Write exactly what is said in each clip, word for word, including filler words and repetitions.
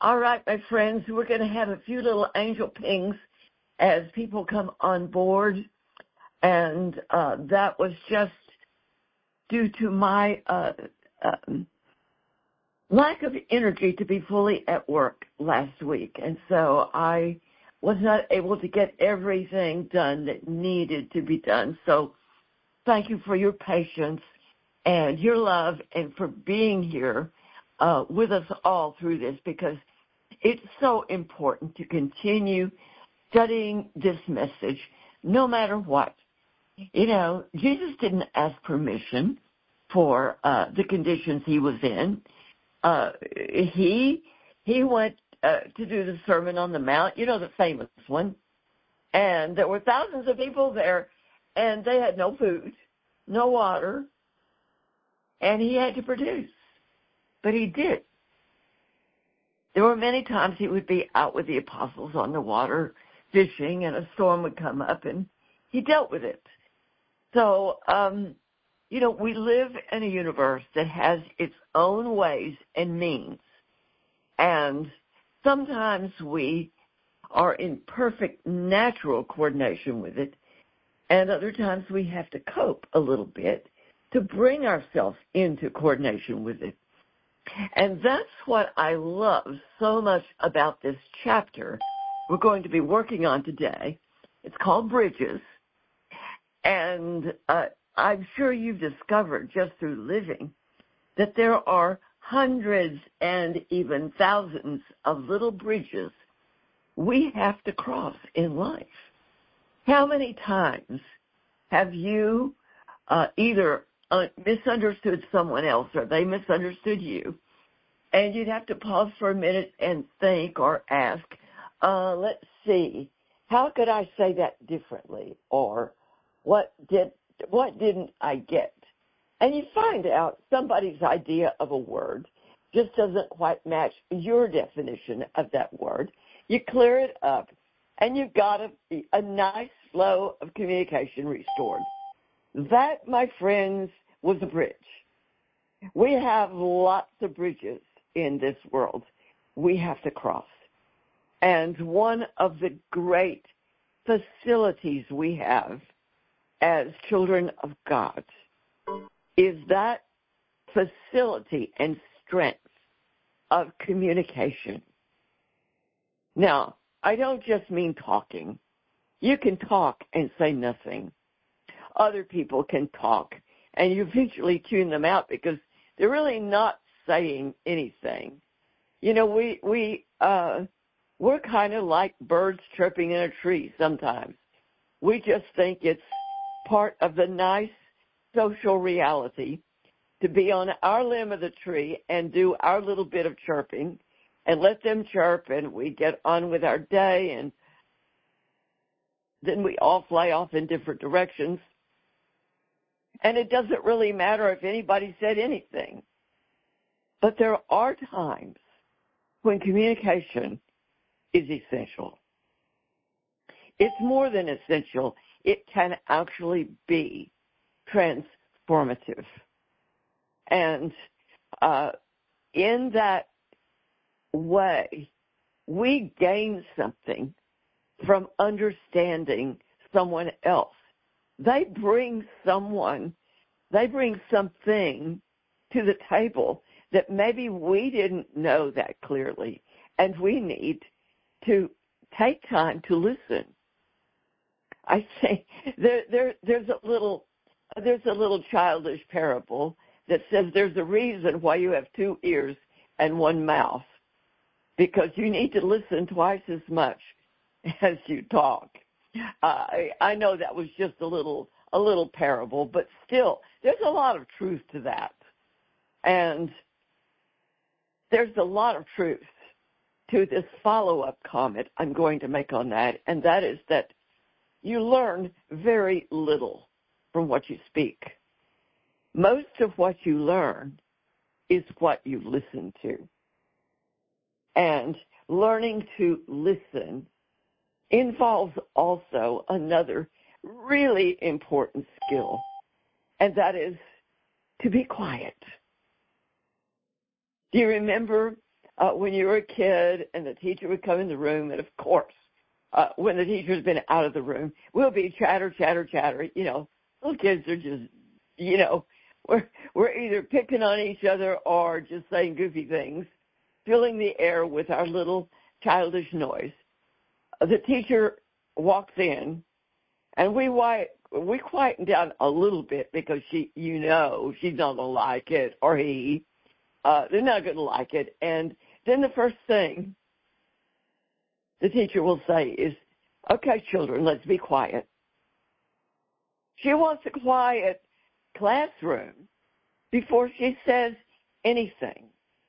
All right, my friends, we're going to have a few little angel pings as people come on board. And uh, that was just due to my uh, um, lack of energy to be fully at work last week. And so I was not able to get everything done that needed to be done. So thank you for your patience and your love and for being here uh, with us all through this, because it's so important to continue studying this message no matter what. You know, Jesus didn't ask permission for uh, the conditions he was in. Uh, he he went uh, to do the Sermon on the Mount, you know, the famous one. And there were thousands of people there, and they had no food, no water, and he had to produce. But he did. There were many times he would be out with the apostles on the water fishing, and a storm would come up, and he dealt with it. So, um, you know, we live in a universe that has its own ways and means. And sometimes we are in perfect natural coordination with it, and other times we have to cope a little bit to bring ourselves into coordination with it. And that's what I love so much about this chapter we're going to be working on today. It's called Bridges. And uh, I'm sure you've discovered just through living that there are hundreds and even thousands of little bridges we have to cross in life. How many times have you uh, either uh, misunderstood someone else or they misunderstood you, and you'd have to pause for a minute and think or ask, uh, let's see, how could I say that differently? Or what did what didn't I get? And you find out somebody's idea of a word just doesn't quite match your definition of that word. You clear it up, and you've got a, a nice flow of communication restored. That, my friends, was a bridge. We have lots of bridges in this world we have to cross. And one of the great facilities we have as children of God is that facility and strength of communication. Now, I don't just mean talking. You can talk and say nothing. Other people can talk, and you eventually tune them out because they're really not saying anything. You know, we, we, uh, we're kind of like birds chirping in a tree sometimes. We just think it's part of the nice social reality to be on our limb of the tree and do our little bit of chirping and let them chirp, and we get on with our day, and then we all fly off in different directions. And it doesn't really matter if anybody said anything. But there are times when communication is essential. It's more than essential. It can actually be transformative. And uh, in that way, we gain something from understanding someone else. They bring someone, they bring something to the table that maybe we didn't know that clearly, and we need to take time to listen. I say there, there, there's a little, there's a little childish parable that says there's a reason why you have two ears and one mouth, because you need to listen twice as much as you talk. Uh, I, I know that was just a little, a little parable, but still, there's a lot of truth to that. And there's a lot of truth to this follow-up comment I'm going to make on that, and that is that you learn very little from what you speak. Most of what you learn is what you listen to. And learning to listen involves also another really important skill, and that is to be quiet. Do you remember uh, when you were a kid and the teacher would come in the room, and of course, uh, when the teacher's been out of the room, we'll be chatter, chatter, chatter. You know, little kids are just, you know, we're, we're either picking on each other or just saying goofy things, filling the air with our little childish noise. The teacher walks in, and we we quieten down a little bit because she, you know, she's not gonna like it, or he, uh, they're not gonna like it. And then the first thing the teacher will say is, "Okay, children, let's be quiet." She wants a quiet classroom before she says anything.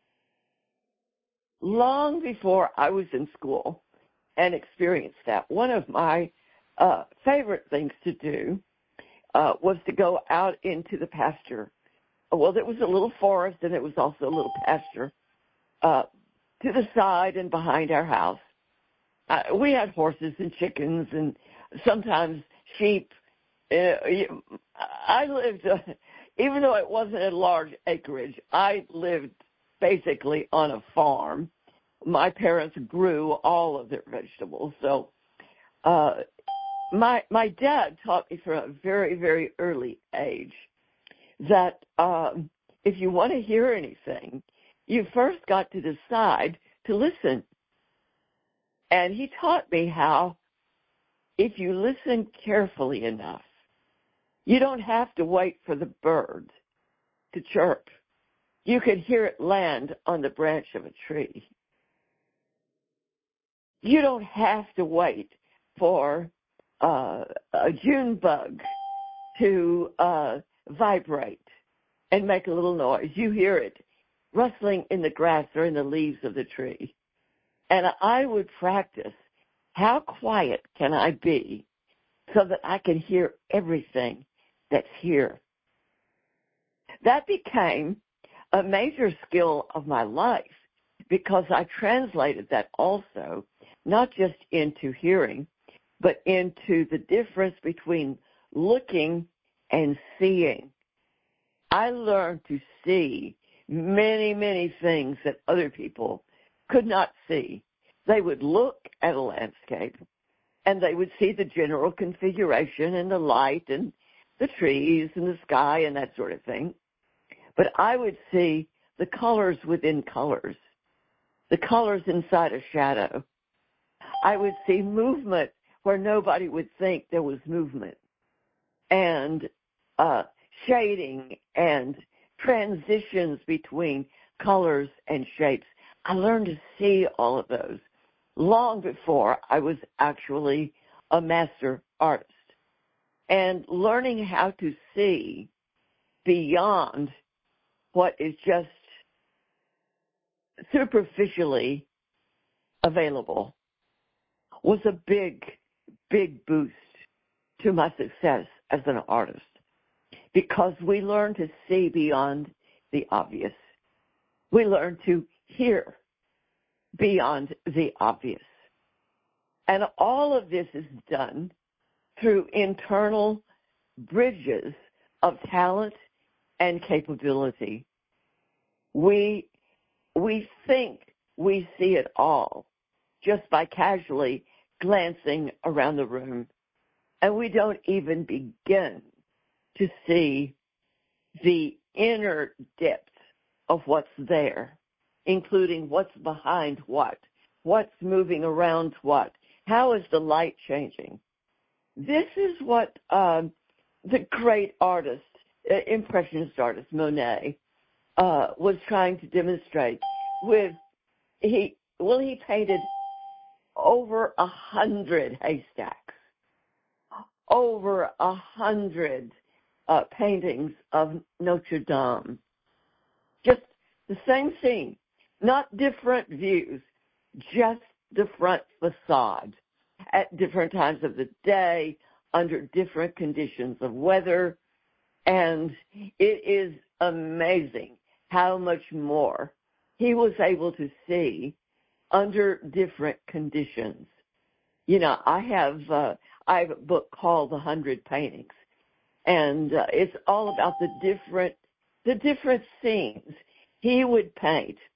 Long before I was in school and experienced that, one of my uh, favorite things to do uh, was to go out into the pasture. Well, there was a little forest, and there was also a little pasture uh, to the side and behind our house. Uh, we had horses and chickens and sometimes sheep. Uh, I lived, uh, even though it wasn't a large acreage, I lived basically on a farm. My parents grew all of their vegetables. So uh, my my dad taught me from a very, very early age that um, if you want to hear anything, you first got to decide to listen. And he taught me how if you listen carefully enough, you don't have to wait for the bird to chirp. You can hear it land on the branch of a tree. You don't have to wait for uh, a June bug to uh, vibrate and make a little noise. You hear it rustling in the grass or in the leaves of the tree. And I would practice, how quiet can I be so that I can hear everything that's here? That became a major skill of my life because I translated that also, not just into hearing, but into the difference between looking and seeing. I learned to see many, many things that other people could not see. They would look at a landscape, and they would see the general configuration and the light and the trees and the sky and that sort of thing. But I would see the colors within colors, the colors inside a shadow. I would see movement where nobody would think there was movement, and uh, shading and transitions between colors and shapes. I learned to see all of those long before I was actually a master artist. And learning how to see beyond what is just superficially available was a big, big boost to my success as an artist, because we learn to see beyond the obvious. We learn to hear beyond the obvious. And all of this is done through internal bridges of talent and capability. We, we think we see it all just by casually glancing around the room, and we don't even begin to see the inner depth of what's there, including what's behind what, what's moving around what, how is the light changing. This is what um, the great artist, uh, Impressionist artist Monet, uh, was trying to demonstrate with, he, well, he painted over a hundred haystacks, over a hundred uh, paintings of Notre Dame. Just the same scene, not different views, just the front facade at different times of the day, under different conditions of weather. And it is amazing how much more he was able to see under different conditions. You know, I have uh, I have a book called The Hundred Paintings, and uh, it's all about the different the different scenes he would paint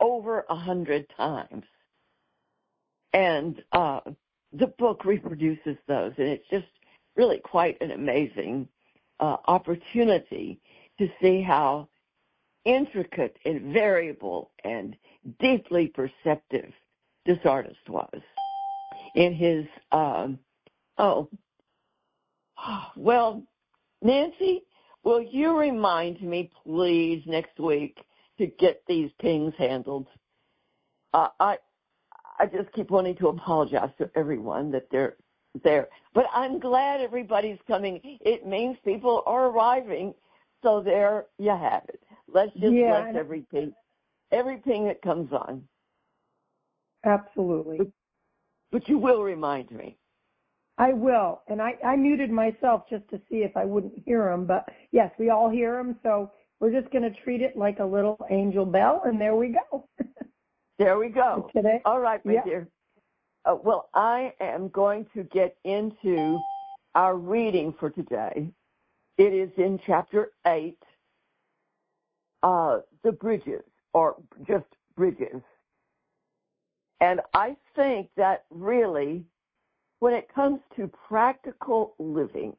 over a hundred times. And uh, the book reproduces those, and it's just really quite an amazing uh, opportunity to see how intricate and variable and deeply perceptive this artist was in his, um, oh, well, Nancy, will you remind me, please, next week to get these pings handled? Uh, I I just keep wanting to apologize to everyone that they're there. But I'm glad everybody's coming. It means people are arriving. So there you have it. Let's just yeah, bless every ping, every ping that comes on. Absolutely. But, but you will remind me. I will. And I, I muted myself just to see if I wouldn't hear them. But, yes, we all hear them. So we're just going to treat it like a little angel bell, and there we go. There we go. Today, all right, my yep. dear. Uh, well, I am going to get into our reading for today. It is in chapter eight, uh, the bridges, or just bridges. And I think that really, when it comes to practical living,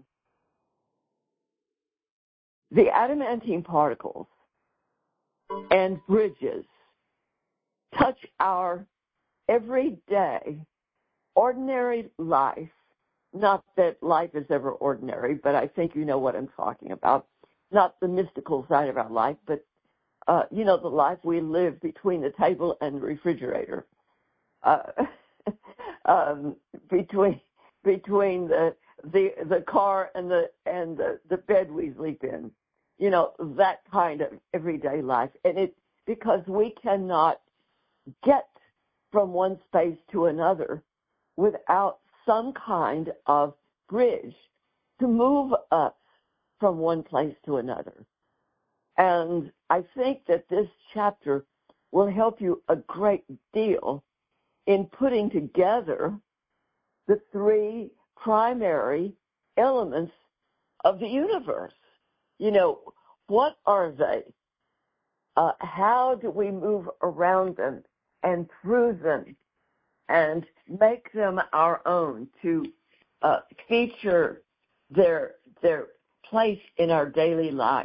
the adamantine particles and bridges touch our everyday, ordinary life. Not that life is ever ordinary, but I think you know what I'm talking about. Not the mystical side of our life, but, uh, you know, the life we live between the table and the refrigerator. Uh, um, between between the the the car and the and the, the bed we sleep in. You know, that kind of everyday life. And it because we cannot get from one space to another without some kind of bridge to move us from one place to another. And I think that this chapter will help you a great deal in putting together the three primary elements of the universe. You know, what are they? Uh, how do we move around them and through them and make them our own to uh, feature their their place in our daily life?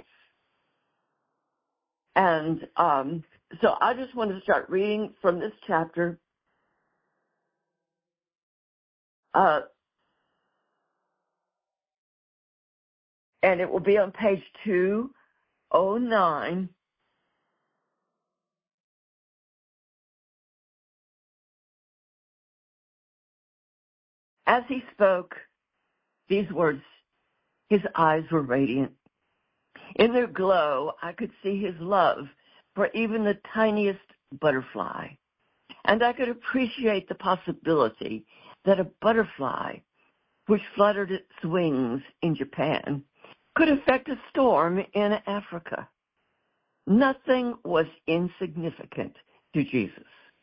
And um, so I just want to start reading from this chapter. Uh, and it will be on page two oh nine. As he spoke these words, his eyes were radiant. In their glow, I could see his love for even the tiniest butterfly. And I could appreciate the possibility that a butterfly, which fluttered its wings in Japan, could affect a storm in Africa. Nothing was insignificant to Jesus.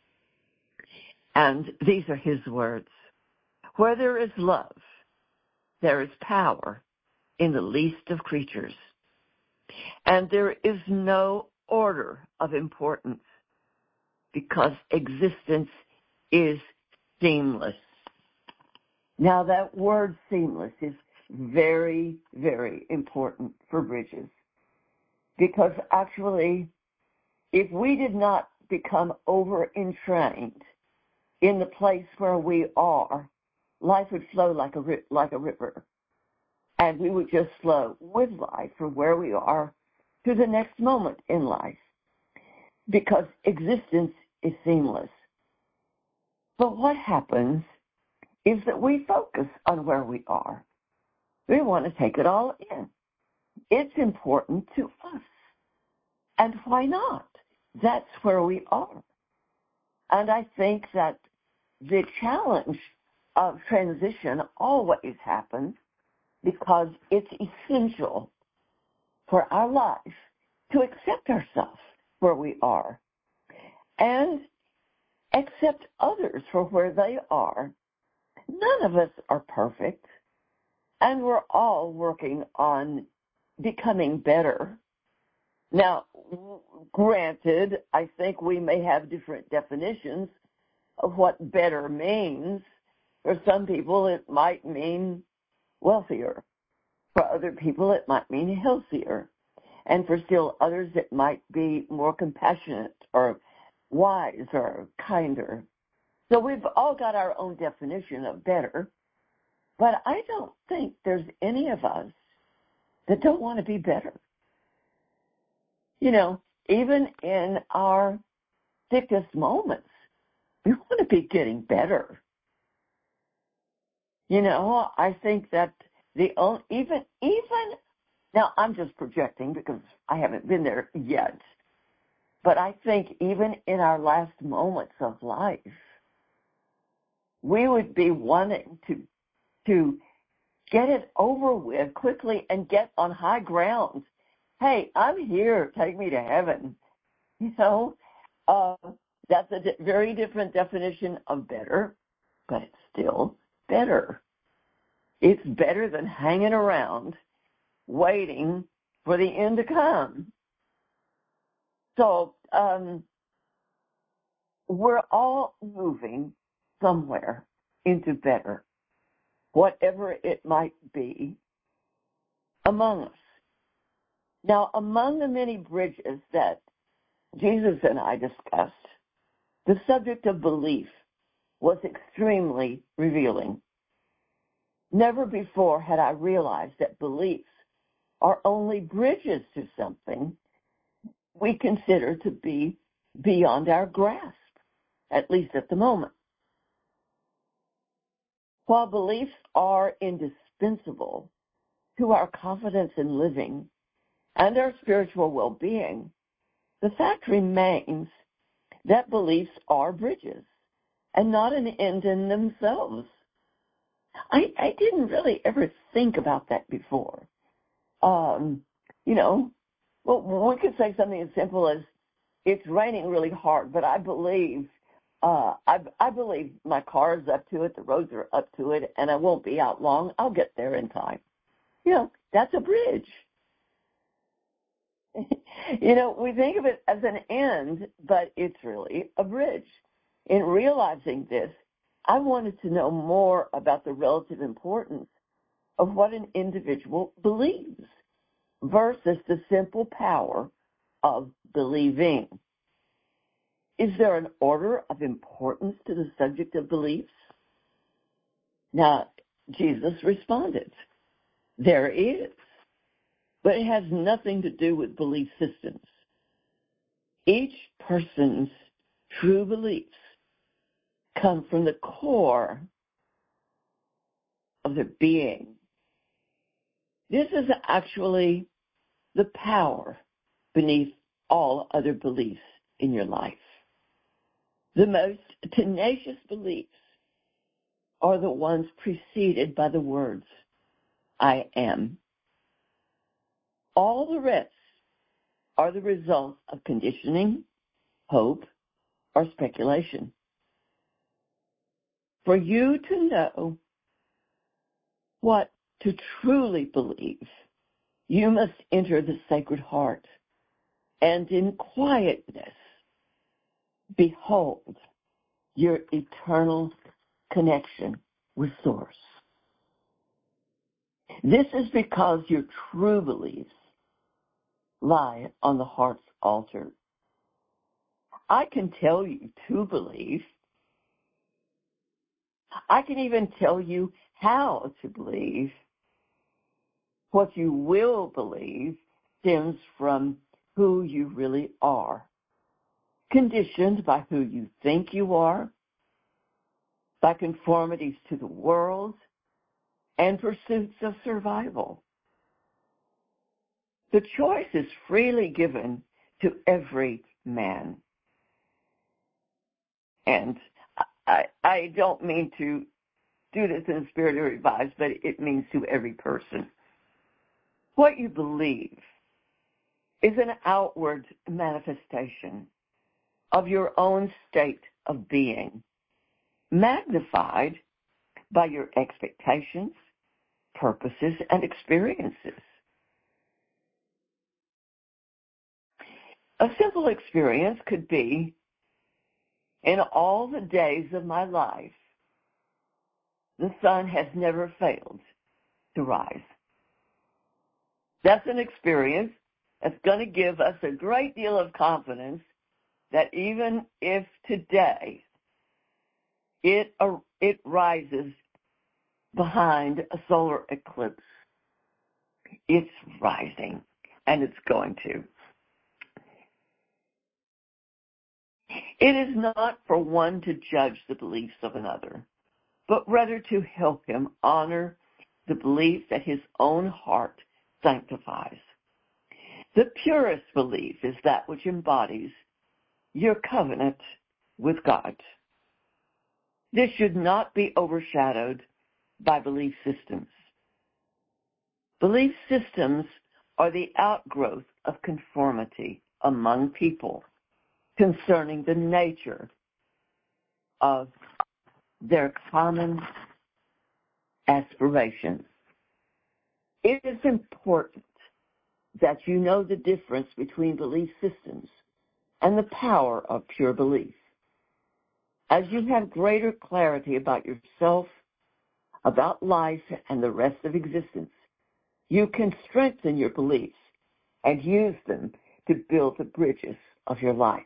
And these are his words. Where there is love, there is power in the least of creatures. And there is no order of importance because existence is seamless. Now that word seamless is very, very important for bridges because actually if we did not become over-entrained in the place where we are, life would flow like a, like a river. And we would just flow with life from where we are to the next moment in life because existence is seamless. But what happens is that we focus on where we are. We want to take it all in. It's important to us. And why not? That's where we are. And I think that the challenge of transition always happens because it's essential for our life to accept ourselves where we are and accept others for where they are. None of us are perfect, and we're all working on becoming better. Now, granted, I think we may have different definitions of what better means. For some people, it might mean wealthier. For other people, it might mean healthier. And for still others, it might be more compassionate or wise or kinder. So we've all got our own definition of better. But I don't think there's any of us that don't want to be better. You know, even in our thickest moments, we want to be getting better. You know, I think that the only, even, even, now I'm just projecting because I haven't been there yet, but I think even in our last moments of life, we would be wanting to, to get it over with quickly and get on high ground. Hey, I'm here. Take me to heaven. You know, uh, that's a di- very different definition of better, but it's still better. It's better than hanging around waiting for the end to come. So um, we're all moving somewhere into better, whatever it might be among us. Now, among the many bridges that Jesus and I discussed, the subject of belief was extremely revealing. Never before had I realized that beliefs are only bridges to something we consider to be beyond our grasp, at least at the moment. While beliefs are indispensable to our confidence in living and our spiritual well-being, the fact remains that beliefs are bridges and not an end in themselves. I, I didn't really ever think about that before. Um, you know, well, we could say something as simple as, it's raining really hard, but I believe, uh, I, I believe my car is up to it, the roads are up to it, and I won't be out long. I'll get there in time. You know, that's a bridge. You know, we think of it as an end, but it's really a bridge. In realizing this, I wanted to know more about the relative importance of what an individual believes versus the simple power of believing. Is there an order of importance to the subject of beliefs? Now, Jesus responded, there is, but it has nothing to do with belief systems. Each person's true beliefs come from the core of their being. This is actually the power beneath all other beliefs in your life. The most tenacious beliefs are the ones preceded by the words, I am. All the rest are the result of conditioning, hope, or speculation. For you to know what to truly believe, you must enter the Sacred Heart and in quietness behold your eternal connection with Source. This is because your true beliefs lie on the heart's altar. I can tell you to believe. I can even tell you how to believe. What you will believe stems from who you really are, conditioned by who you think you are, by conformities to the world, and pursuits of survival. The choice is freely given to every man. And I, I don't mean to do this in the spirit of revise, but it means to every person. What you believe is an outward manifestation of your own state of being, magnified by your expectations, purposes, and experiences. A simple experience could be, in all the days of my life, the sun has never failed to rise. That's an experience that's going to give us a great deal of confidence that even if today it, uh, it rises behind a solar eclipse, it's rising, and it's going to. It is not for one to judge the beliefs of another, but rather to help him honor the belief that his own heart sanctifies. The purest belief is that which embodies your covenant with God. This should not be overshadowed by belief systems. Belief systems are the outgrowth of conformity among people concerning the nature of their common aspirations. It is important that you know the difference between belief systems and the power of pure belief. As you have greater clarity about yourself, about life, and the rest of existence, you can strengthen your beliefs and use them to build the bridges of your life.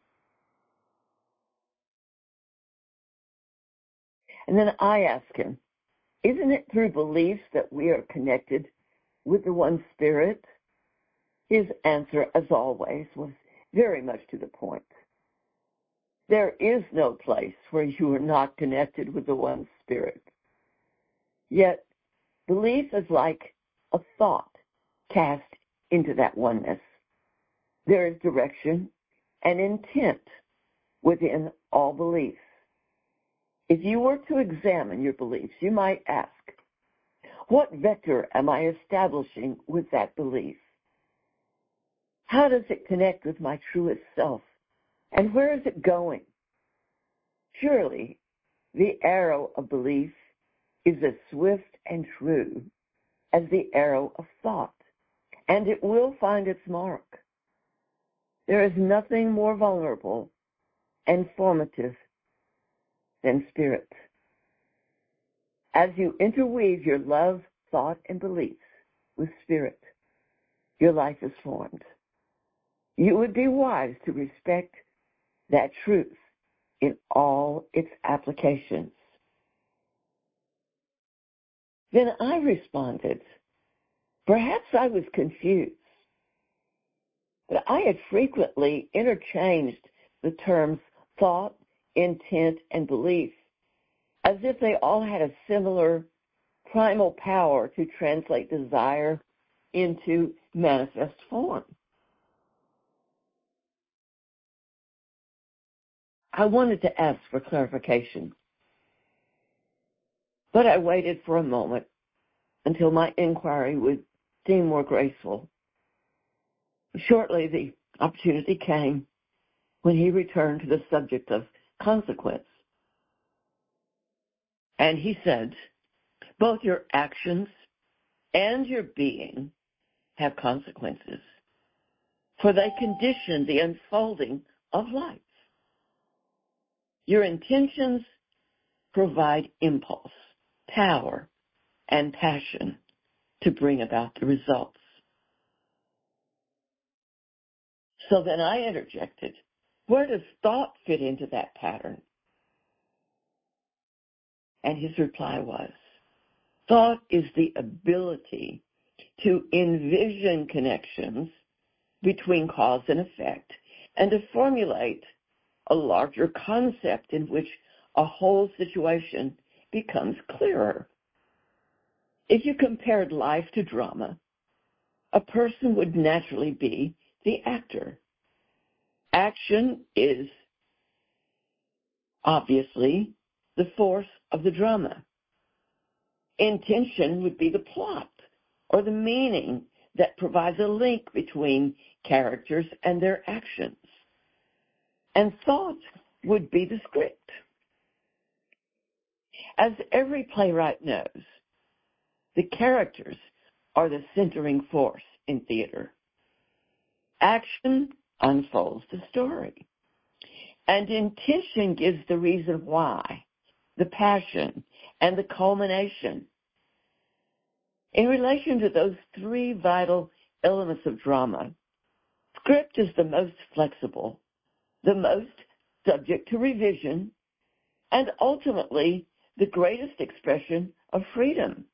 And then I ask him, isn't it through beliefs that we are connected with the one Spirit? His answer, as always, was very much to the point. There is no place where you are not connected with the one Spirit. Yet, belief is like a thought cast into that oneness. There is direction and intent within all beliefs. If you were to examine your beliefs, you might ask, what vector am I establishing with that belief? How does it connect with my truest self? And where is it going? Surely, the arrow of belief is as swift and true as the arrow of thought, and it will find its mark. There is nothing more vulnerable and formative than spirit. As you interweave your love, thought, and beliefs with spirit, your life is formed. You would be wise to respect that truth in all its applications. Then I responded, perhaps I was confused, but I had frequently interchanged the terms thought, intent, and belief as if they all had a similar primal power to translate desire into manifest form. I wanted to ask for clarification, but I waited for a moment until my inquiry would seem more graceful. Shortly, the opportunity came when he returned to the subject of consequence. And he said, both your actions and your being have consequences, for they condition the unfolding of life. Your intentions provide impulse, power, and passion to bring about the results. So then I interjected, where does thought fit into that pattern? And his reply was, thought is the ability to envision connections between cause and effect and to formulate a larger concept in which a whole situation becomes clearer. If you compared life to drama, a person would naturally be the actor. Action is obviously the force of the drama. Intention would be the plot or the meaning that provides a link between characters and their actions. And thought would be the script. As every playwright knows, the characters are the centering force in theater. Action unfolds the story. And intention gives the reason why, the passion, and the culmination. In relation to those three vital elements of drama, script is the most flexible, the most subject to revision, and ultimately the greatest expression of freedom.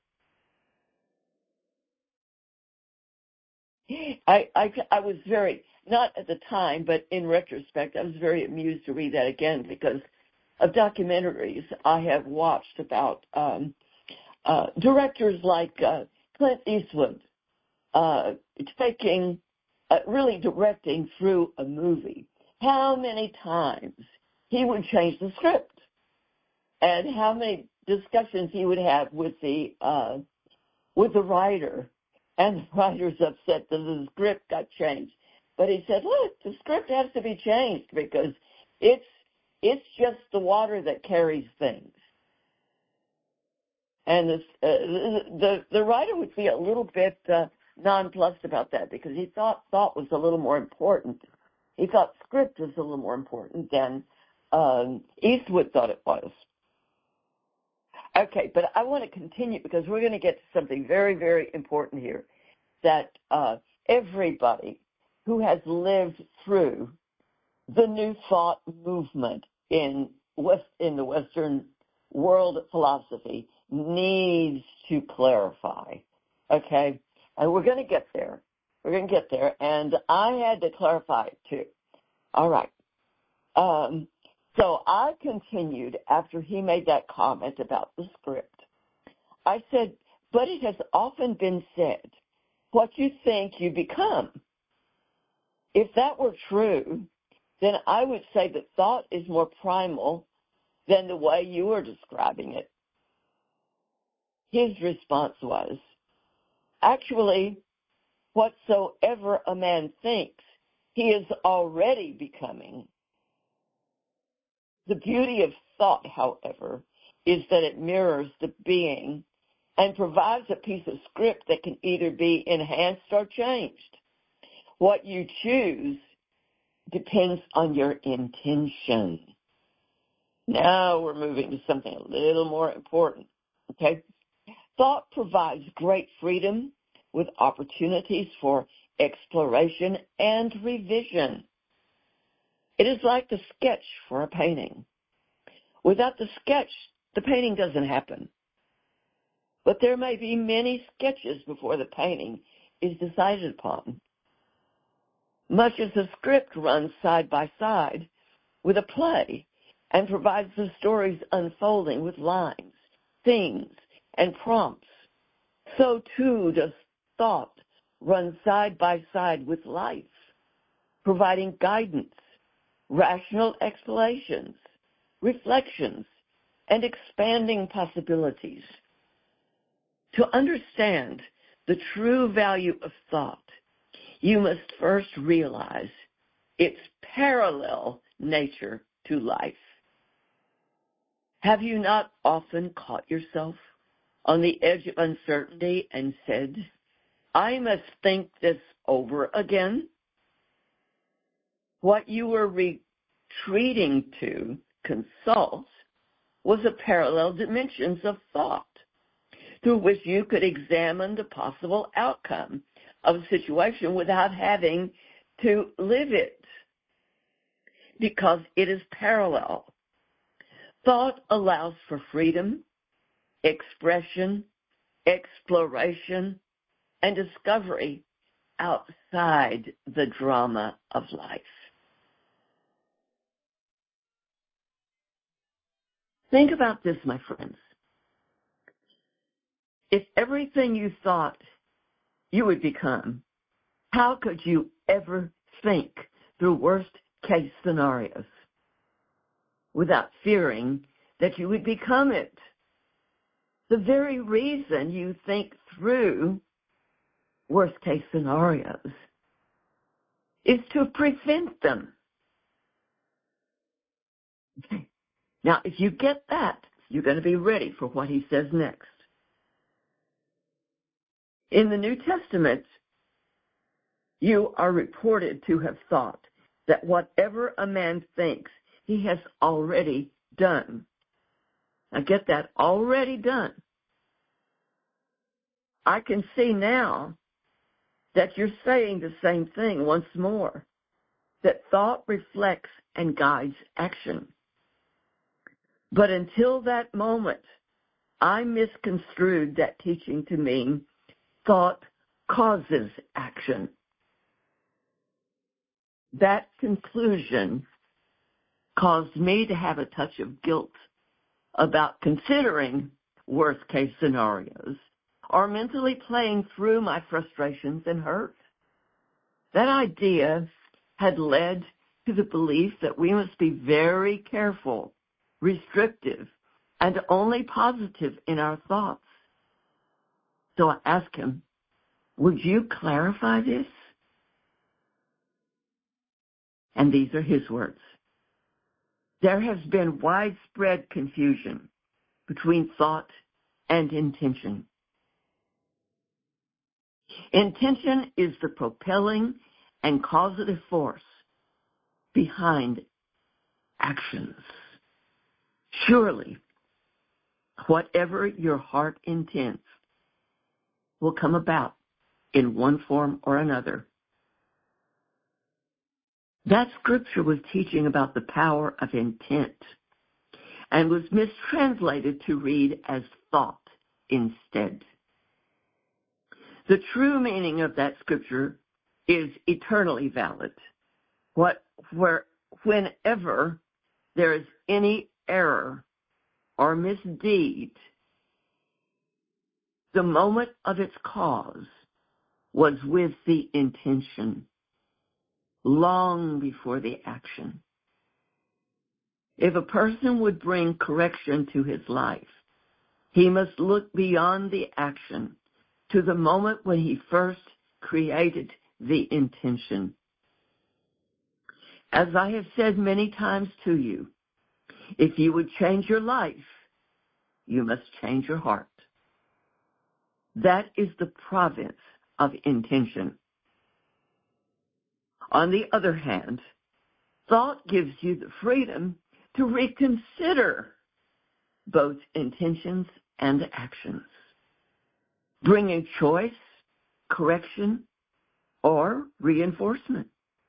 I, I, I was very, not at the time, but in retrospect, I was very amused to read that again because of documentaries I have watched about um, uh, directors like uh, Clint Eastwood uh, taking, uh, really directing through a movie. How many times he would change the script and how many discussions he would have with the uh, with the writer. And the writer's upset that the script got changed. But he said, look, the script has to be changed because it's it's just the water that carries things. And this, uh, the the writer would be a little bit uh, nonplussed about that because he thought thought was a little more important. He thought script was a little more important than um, Eastwood thought it was. Okay, but I want to continue because we're going to get to something very, very important here, that uh, everybody who has lived through the New Thought movement in West in the Western world of philosophy needs to clarify. Okay, and we're going to get there. We're going to get there, and I had to clarify it too. All right. Um, so I continued after he made that comment about the script. I said, but it has often been said, what you think you become. If that were true, then I would say that thought is more primal than the way you are describing it. His response was, actually, whatsoever a man thinks, he is already becoming. The beauty of thought, however, is that it mirrors the being and provides a piece of script that can either be enhanced or changed. What you choose depends on your intention. Now we're moving to something a little more important, okay? Thought provides great freedom with opportunities for exploration and revision. It is like the sketch for a painting. Without the sketch, the painting doesn't happen. But there may be many sketches before the painting is decided upon. Much as the script runs side by side with a play and provides the stories unfolding with lines, themes, and prompts, so too does thought run side by side with life, providing guidance, rational explanations, reflections, and expanding possibilities. To understand the true value of thought, you must first realize its parallel nature to life. Have you not often caught yourself on the edge of uncertainty and said, I must think this over again? What you were retreating to consult was a parallel dimensions of thought through which you could examine the possible outcome of a situation without having to live it, because it is parallel. Thought allows for freedom, expression, exploration, and discovery outside the drama of life. Think about this, my friends. If everything you thought you would become, how could you ever think through worst-case scenarios without fearing that you would become it? The very reason you think through worst-case scenarios is to prevent them. Okay. Now, if you get that, you're going to be ready for what he says next. In the New Testament, you are reported to have thought that whatever a man thinks, he has already done. Now get that, already done. I can see now that you're saying the same thing once more, that thought reflects and guides action. But until that moment, I misconstrued that teaching to mean thought causes action. That conclusion caused me to have a touch of guilt about considering worst-case scenarios or mentally playing through my frustrations and hurt. That idea had led to the belief that we must be very careful, restrictive, and only positive in our thoughts. So I asked him, would you clarify this? And these are his words. There has been widespread confusion between thought and intention. Intention is the propelling and causative force behind actions. Surely, whatever your heart intends will come about in one form or another. That scripture was teaching about the power of intent and was mistranslated to read as thought instead. The true meaning of that scripture is eternally valid. What, where, whenever there is any error or misdeed, the moment of its cause was with the intention, long before the action. If a person would bring correction to his life, he must look beyond the action to the moment when he first created the intention. As I have said many times to you, if you would change your life, you must change your heart. That is the province of intention. On the other hand, thought gives you the freedom to reconsider both intentions and actions, bringing choice, correction, or reinforcement.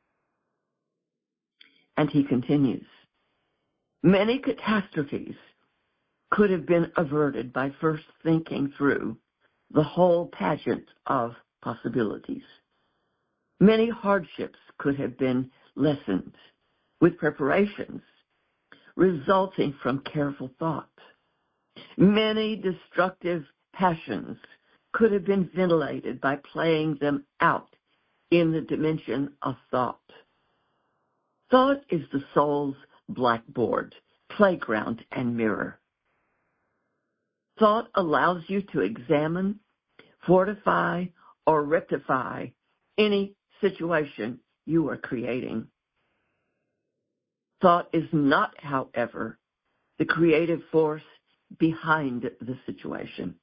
And he continues, many catastrophes could have been averted by first thinking through the whole pageant of possibilities. Many hardships could have been lessened with preparations resulting from careful thought. Many destructive passions could have been ventilated by playing them out in the dimension of thought. Thought is the soul's blackboard, playground, and mirror. Thought allows you to examine, fortify, or rectify any situation you are creating. Thought is not, however, the creative force behind the situation.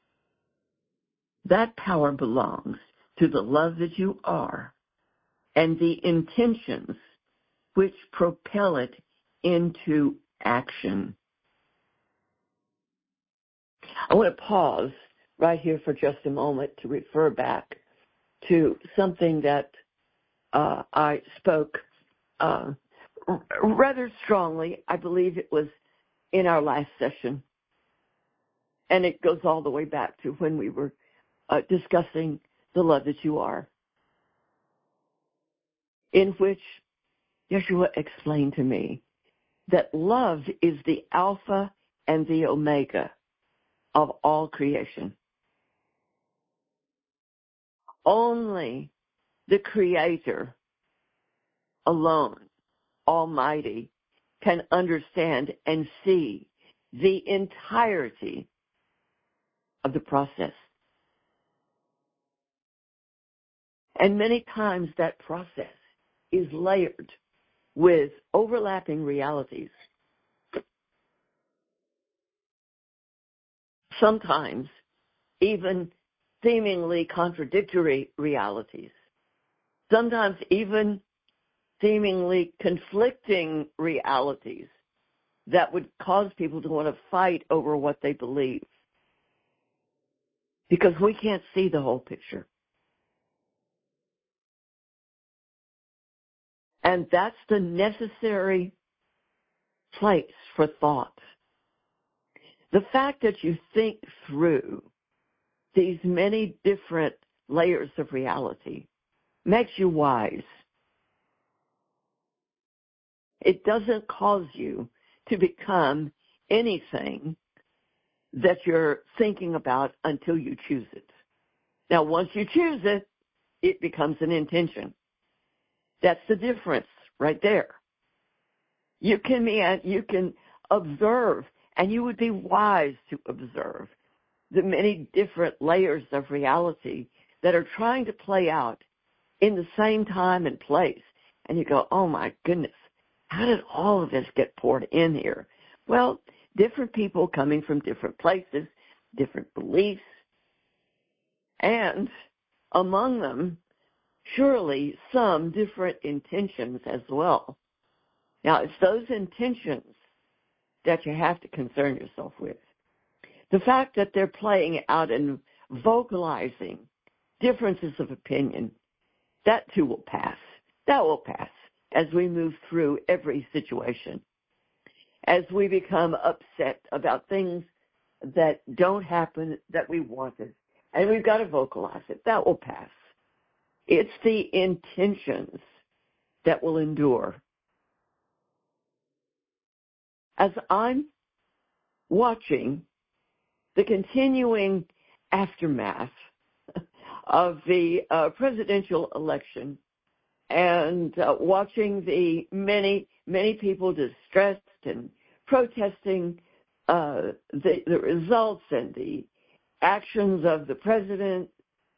That power belongs to the love that you are and the intentions which propel it into action. I want to pause right here for just a moment to refer back to something that uh, I spoke uh, rather strongly. I believe it was in our last session, and it goes all the way back to when we were uh, discussing the love that you are, in which Yeshua explained to me that love is the Alpha and the Omega of all creation. Only the Creator alone, Almighty, can understand and see the entirety of the process. And many times that process is layered with overlapping realities. Sometimes even seemingly contradictory realities. Sometimes even seemingly conflicting realities that would cause people to want to fight over what they believe. Because we can't see the whole picture. And that's the necessary place for thought. The fact that you think through these many different layers of reality makes you wise. It doesn't cause you to become anything that you're thinking about until you choose it. Now, once you choose it, it becomes an intention. That's the difference right there. You can be, you can observe, and you would be wise to observe the many different layers of reality that are trying to play out in the same time and place. And you go, oh my goodness, how did all of this get poured in here? Well, different people coming from different places, different beliefs, and among them, surely some different intentions as well. Now, it's those intentions that you have to concern yourself with. The fact that they're playing out and vocalizing differences of opinion, that too will pass. That will pass as we move through every situation. As we become upset about things that don't happen that we wanted, and we've got to vocalize it, that will pass. It's the intentions that will endure. As I'm watching the continuing aftermath of the uh, presidential election and uh, watching the many, many people distressed and protesting uh, the, the results and the actions of the president,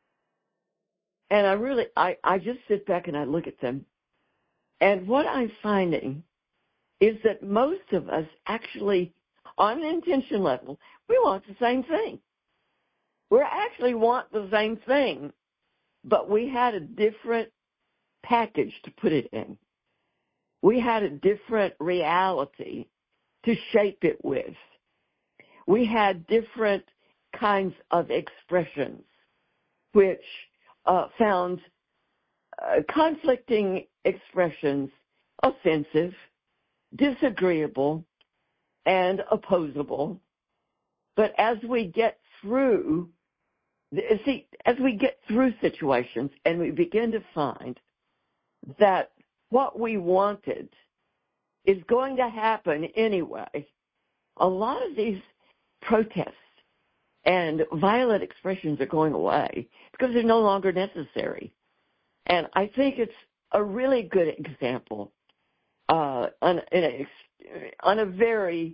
and I really, I, I just sit back and I look at them, and what I'm finding is that most of us actually, on an intention level, we want the same thing. We actually want the same thing, but we had a different package to put it in. We had a different reality to shape it with. We had different kinds of expressions which uh, found uh, conflicting expressions offensive, disagreeable, and opposable. But as we get through, see, as we get through situations and we begin to find that what we wanted is going to happen anyway, a lot of these protests and violent expressions are going away because they're no longer necessary. And I think it's a really good example uh, on, in a, on a very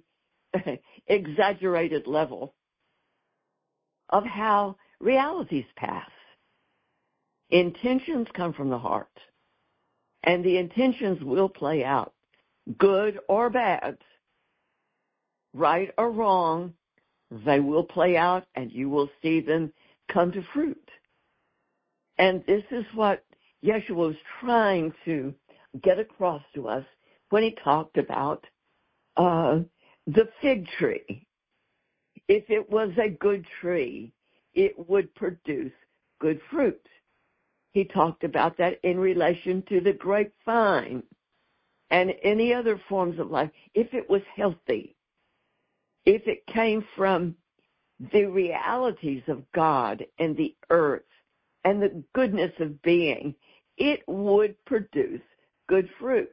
exaggerated level of how realities pass. Intentions come from the heart, and the intentions will play out, good or bad, right or wrong. They will play out, and you will see them come to fruit. And this is what Yeshua was trying to get across to us when he talked about uh, the fig tree. If it was a good tree, it would produce good fruit. He talked about that in relation to the grapevine and any other forms of life. If it was healthy, if it came from the realities of God and the earth and the goodness of being, it would produce good fruit.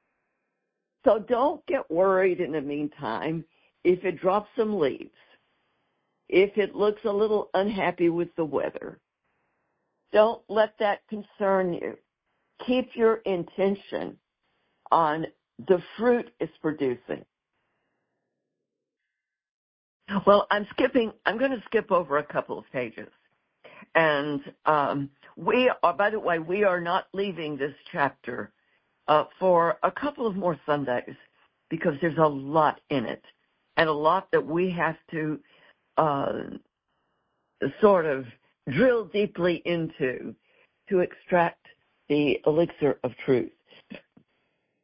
So don't get worried in the meantime if it drops some leaves, if it looks a little unhappy with the weather. Don't let that concern you. Keep your intention on the fruit it's producing. Well, I'm skipping, I'm going to skip over a couple of pages. And um, we are, by the way, we are not leaving this chapter uh, for a couple of more Sundays because there's a lot in it and a lot that we have to uh, sort of drill deeply into to extract the elixir of truth.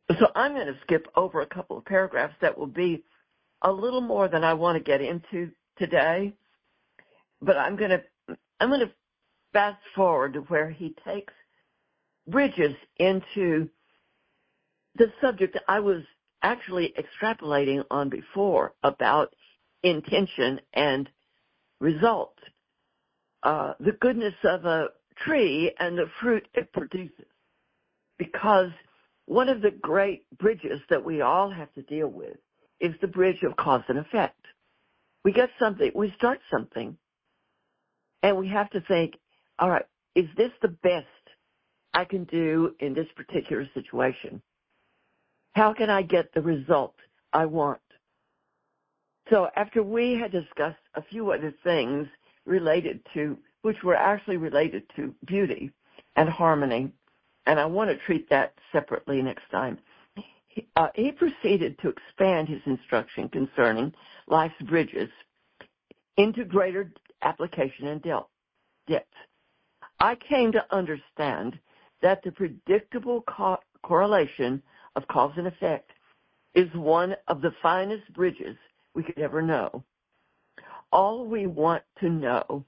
So I'm going to skip over a couple of paragraphs that will be a little more than I want to get into today, but I'm going to I'm going to fast forward to where he takes Bridges into the subject I was actually extrapolating on before about intention and result, uh, the goodness of a tree and the fruit it produces. Because one of the great bridges that we all have to deal with is the bridge of cause and effect. We get something, we start something, and we have to think, all right, is this the best I can do in this particular situation? How can I get the result I want? So after we had discussed a few other things related to, which were actually related to beauty and harmony, and I want to treat that separately next time, he, uh, he proceeded to expand his instruction concerning life's bridges into greater application and depth. I came to understand that the predictable co- correlation of cause and effect is one of the finest bridges we could ever know. All we want to know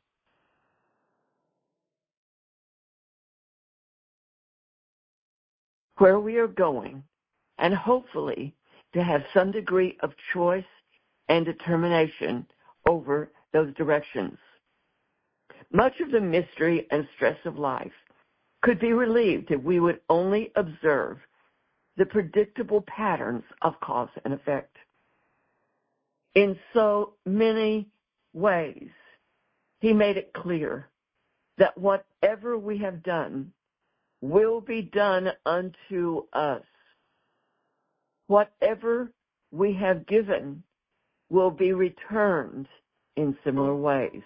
where we are going, and hopefully to have some degree of choice and determination over those directions. Much of the mystery and stress of life could be relieved if we would only observe the predictable patterns of cause and effect. In so many ways, he made it clear that whatever we have done will be done unto us. Whatever we have given will be returned in similar ways.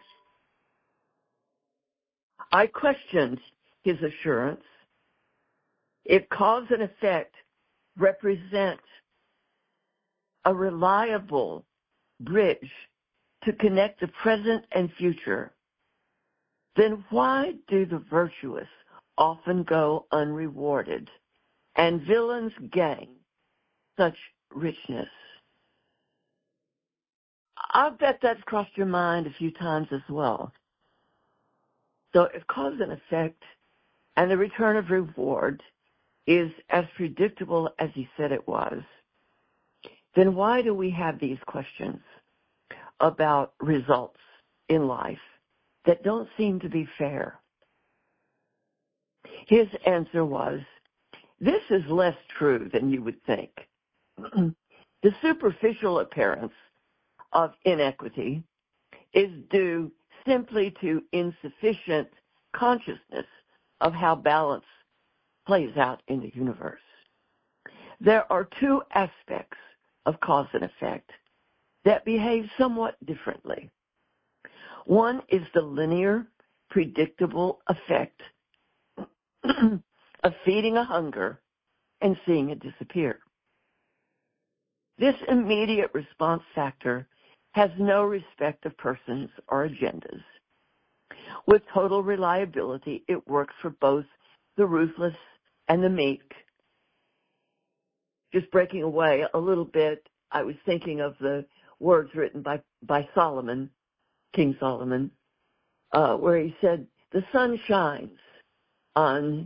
I questioned his assurance. If cause and effect represent a reliable bridge to connect the present and future, then why do the virtuous often go unrewarded and villains gain such richness? I bet that's crossed your mind a few times as well. So if cause and effect and the return of reward is as predictable as he said it was, then why do we have these questions about results in life that don't seem to be fair? His answer was, this is less true than you would think. The superficial appearance of inequity is due simply to insufficient consciousness of how balance plays out in the universe. There are two aspects of cause and effect that behave somewhat differently. One is the linear, predictable effect of feeding a hunger and seeing it disappear. This immediate response factor has no respect of persons or agendas. With total reliability, it works for both the ruthless and the meek. Just breaking away a little bit, I was thinking of the words written by, by Solomon, King Solomon, uh, where he said, the sun shines on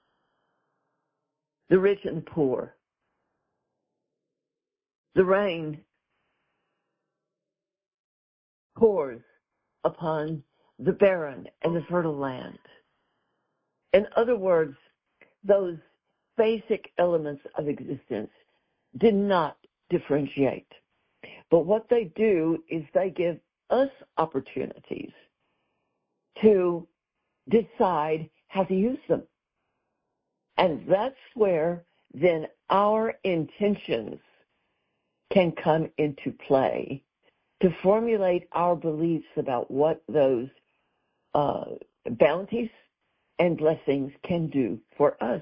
the rich and the poor. The rain pours upon the barren and the fertile land. In other words, those basic elements of existence did not differentiate. But what they do is they give us opportunities to decide how to use them. And that's where then our intentions can come into play to formulate our beliefs about what those uh, bounties and blessings can do for us.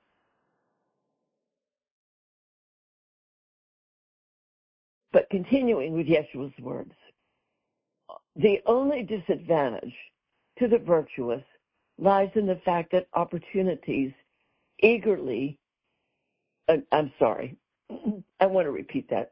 But continuing with Yeshua's words, the only disadvantage to the virtuous lies in the fact that opportunities eagerly uh, I'm sorry. I want to repeat that.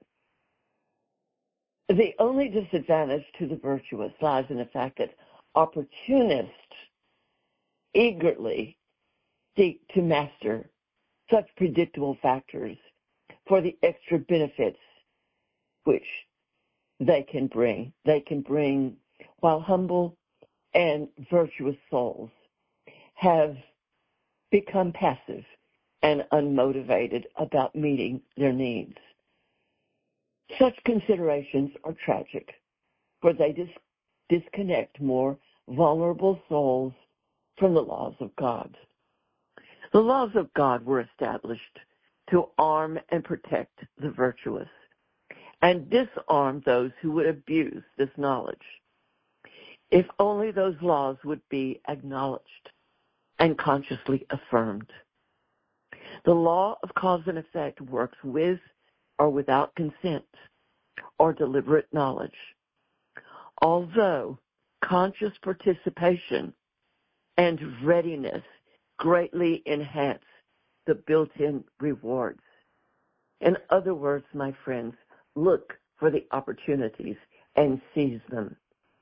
The only disadvantage to the virtuous lies in the fact that opportunists eagerly seek to master such predictable factors for the extra benefits which they can bring. They can bring, while humble and virtuous souls have become passive and unmotivated about meeting their needs. Such considerations are tragic, for they dis- disconnect more vulnerable souls from the laws of God. The laws of God were established to arm and protect the virtuous and disarm those who would abuse this knowledge. If only those laws would be acknowledged and consciously affirmed. The law of cause and effect works with or without consent or deliberate knowledge. Although conscious participation and readiness greatly enhance the built-in rewards. In other words, my friends, look for the opportunities and seize them.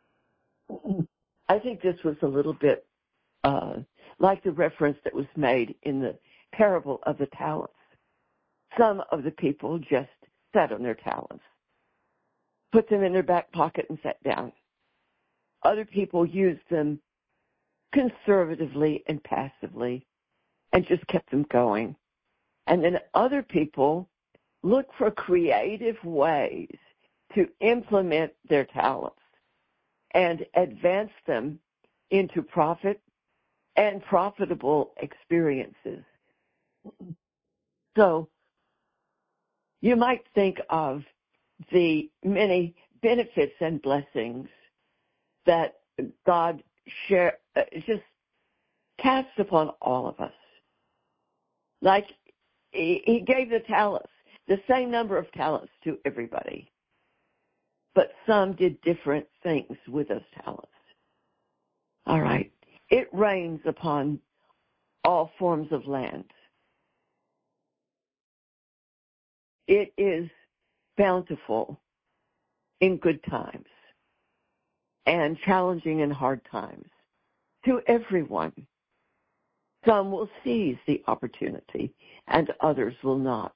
I think this was a little bit uh, like the reference that was made in the parable of the talents. Some of the people just sat on their talents, put them in their back pocket and sat down. Other people used them conservatively and passively and just kept them going. And then other people looked for creative ways to implement their talents and advance them into profit and profitable experiences. So you might think of the many benefits and blessings that God share, uh, just casts upon all of us. Like he, he gave the talents, the same number of talents to everybody, but some did different things with those talents. All right. It rains upon all forms of land. It is bountiful in good times and challenging in hard times to everyone. Some will seize the opportunity and others will not.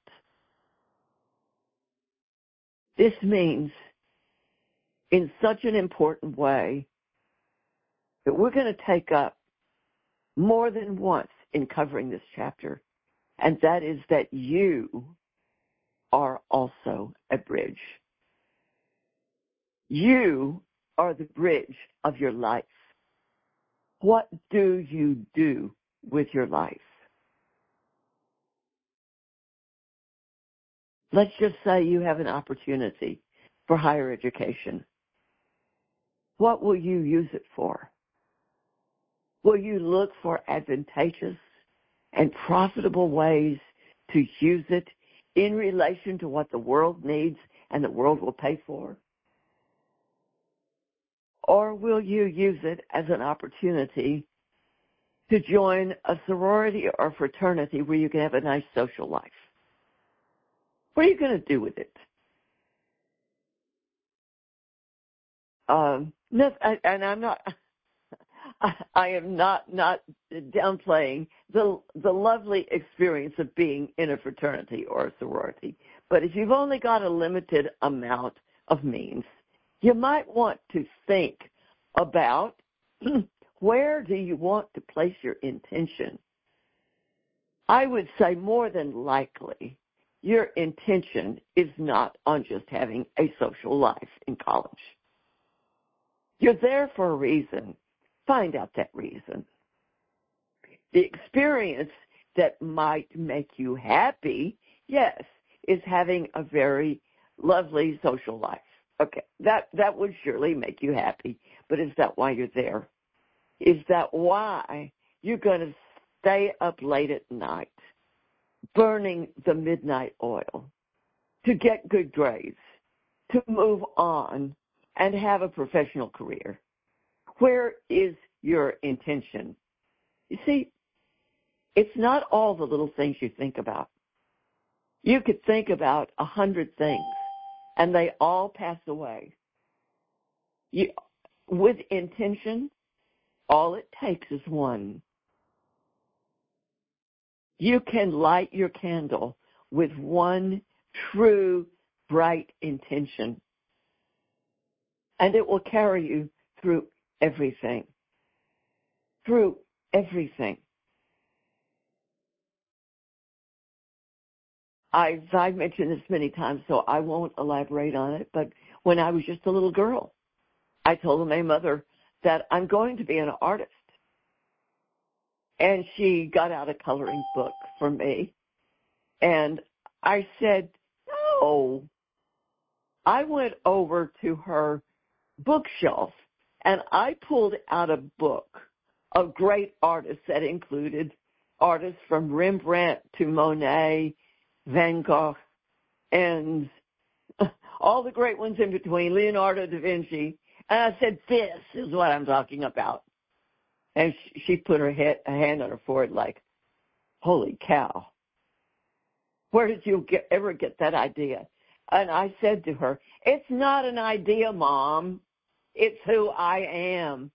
This means in such an important way that we're going to take up more than once in covering this chapter, and that is that you are also a bridge. You are the bridge of your life. What do you do with your life? Let's just say you have an opportunity for higher education. What will you use it for? Will you look for advantageous and profitable ways to use it in relation to what the world needs and the world will pay for? Or will you use it as an opportunity to join a sorority or fraternity where you can have a nice social life? What are you going to do with it? Um, no, I, and I'm not. I, I am not not downplaying the the lovely experience of being in a fraternity or a sorority. But if you've only got a limited amount of means, you might want to think about where do you want to place your intention. I would say more than likely your intention is not on just having a social life in college. You're there for a reason. Find out that reason. The experience that might make you happy, yes, is having a very lovely social life. Okay, that, that would surely make you happy, but is that why you're there? Is that why you're going to stay up late at night, burning the midnight oil to get good grades, to move on and have a professional career? Where is your intention? You see, it's not all the little things you think about. You could think about a hundred things, and they all pass away. You, with intention, all it takes is one. You can light your candle with one true, bright intention, and it will carry you through everything. Through everything. I've, I've mentioned this many times, so I won't elaborate on it, but when I was just a little girl, I told my mother that I'm going to be an artist. And she got out a coloring book for me. And I said, no. I went over to her bookshelf, and I pulled out a book of great artists that included artists from Rembrandt to Monet, Van Gogh, and all the great ones in between, Leonardo da Vinci. And I said, this is what I'm talking about. And she put her head, a hand on her forehead like, holy cow. Where did you get, ever get that idea? And I said to her, it's not an idea, Mom. It's who I am.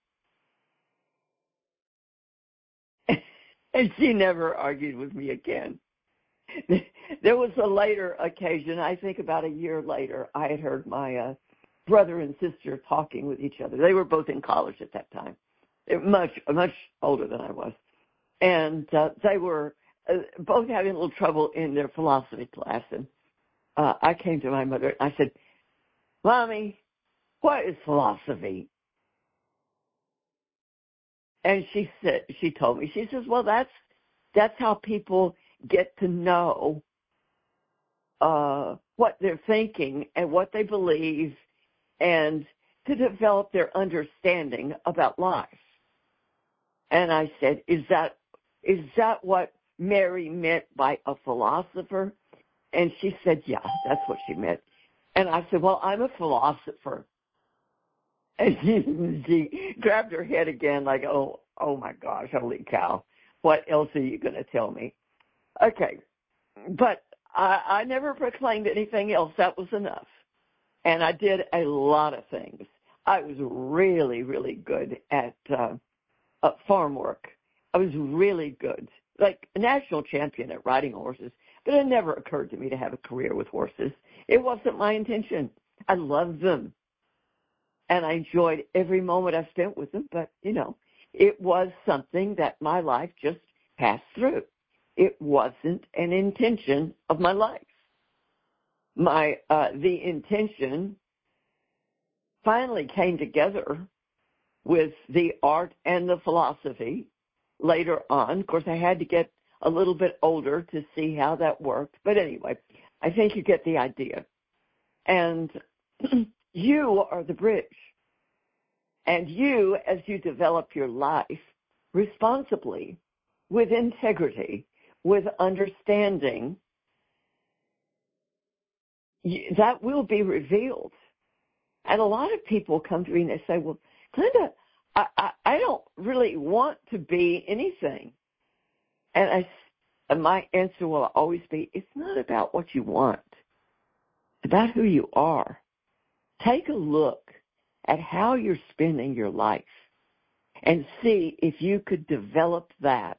And she never argued with me again. There was a later occasion, I think about a year later, I had heard my uh, brother and sister talking with each other. They were both in college at that time. They were much, much older than I was. And uh, they were uh, both having a little trouble in their philosophy class. And uh, I came to my mother and I said, Mommy, what is philosophy? And she said, she told me, she says, well, that's, that's how people get to know uh, what they're thinking and what they believe and to develop their understanding about life. And I said, is that, is that what Mary meant by a philosopher? And she said, yeah, that's what she meant. And I said, well, I'm a philosopher. And she, she grabbed her head again like, oh, oh my gosh, holy cow. What else are you going to tell me? Okay. But I, I never proclaimed anything else. That was enough. And I did a lot of things. I was really, really good at uh, uh, farm work. I was really good, like a national champion at riding horses. But it never occurred to me to have a career with horses. It wasn't my intention. I loved them. And I enjoyed every moment I spent with them. But, you know, it was something that my life just passed through. It wasn't an intention of my life. My uh, the intention finally came together with the art and the philosophy later on. Of course, I had to get a little bit older to see how that worked. But anyway, I think you get the idea. And you are the bridge. And you, as you develop your life responsibly, with integrity, with understanding, that will be revealed. And a lot of people come to me and they say, well, Glenda, I, I, I don't really want to be anything. And, I, and my answer will always be, it's not about what you want. It's about who you are. Take a look at how you're spending your life and see if you could develop that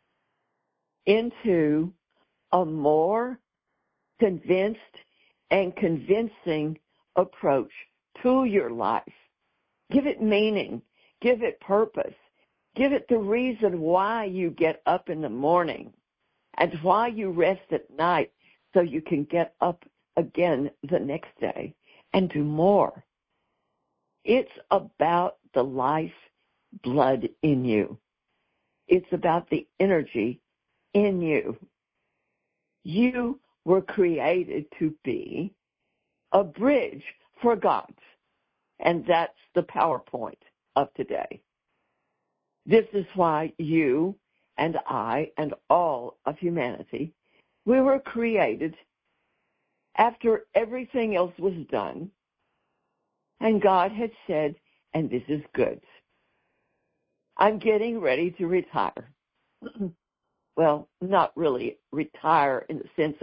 into a more convinced and convincing approach to your life. Give it meaning. Give it purpose. Give it the reason why you get up in the morning and why you rest at night so you can get up again the next day and do more. It's about the life blood in you. It's about the energy in you. You were created to be a bridge for God. And that's the PowerPoint of today. This is why you and I and all of humanity, we were created after everything else was done. And God had said, and this is good. I'm getting ready to retire. Well, not really retire in the sense of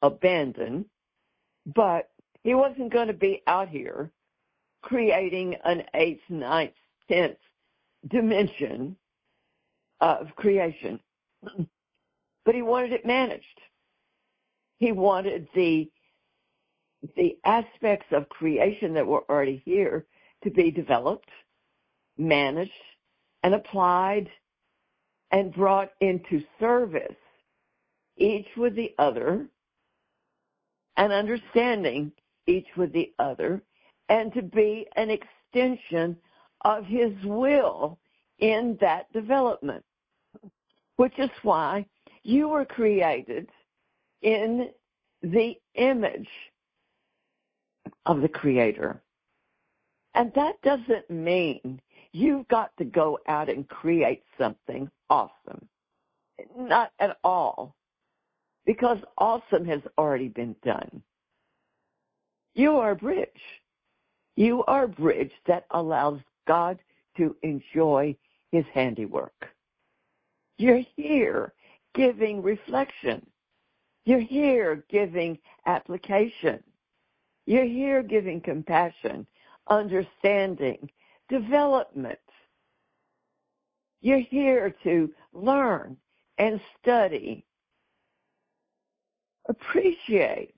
abandon, but he wasn't going to be out here creating an eighth, ninth, tenth dimension of creation. But he wanted it managed. He wanted the the aspects of creation that were already here to be developed, managed, and applied and brought into service, each with the other, and understanding each with the other, and to be an extension of his will in that development, which is why you were created in the image of the Creator. And that doesn't mean you've got to go out and create something awesome. Not at all. Because awesome has already been done. You are a bridge. You are a bridge that allows God to enjoy his handiwork. You're here giving reflection. You're here giving application. You're here giving compassion, understanding, development. You're here to learn and study, appreciate,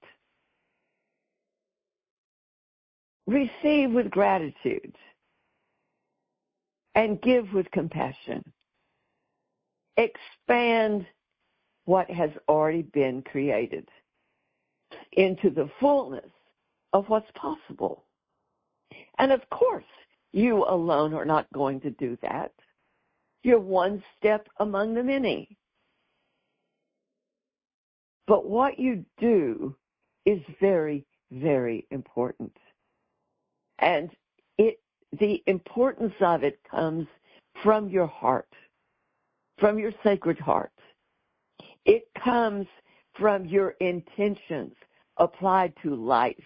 receive with gratitude, and give with compassion. Expand what has already been created into the fullness of what's possible. And of course, you alone are not going to do that. You're one step among the many. But what you do is very, very important. And it, the importance of it comes from your heart, from your sacred heart. It comes from your intentions applied to life.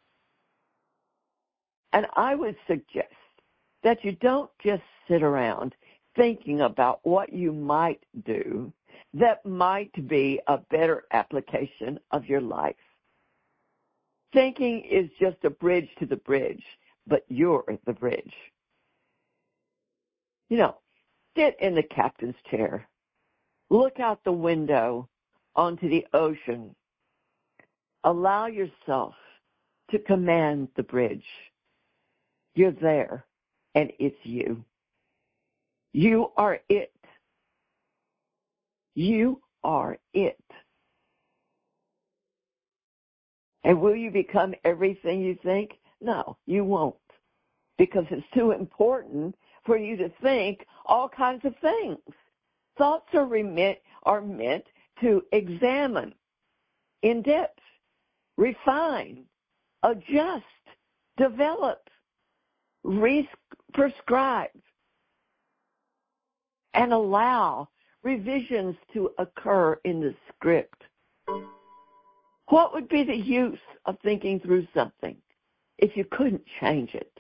And I would suggest that you don't just sit around thinking about what you might do that might be a better application of your life. Thinking is just a bridge to the bridge, but you're the bridge. You know, sit in the captain's chair. Look out the window onto the ocean. Allow yourself to command the bridge. You're there, and it's you. You are it. You are it. And will you become everything you think? No, you won't. Because it's too important for you to think all kinds of things. Thoughts are, remit, are meant to examine, in depth, refine, adjust, develop, re- prescribe, and allow revisions to occur in the script. What would be the use of thinking through something if you couldn't change it?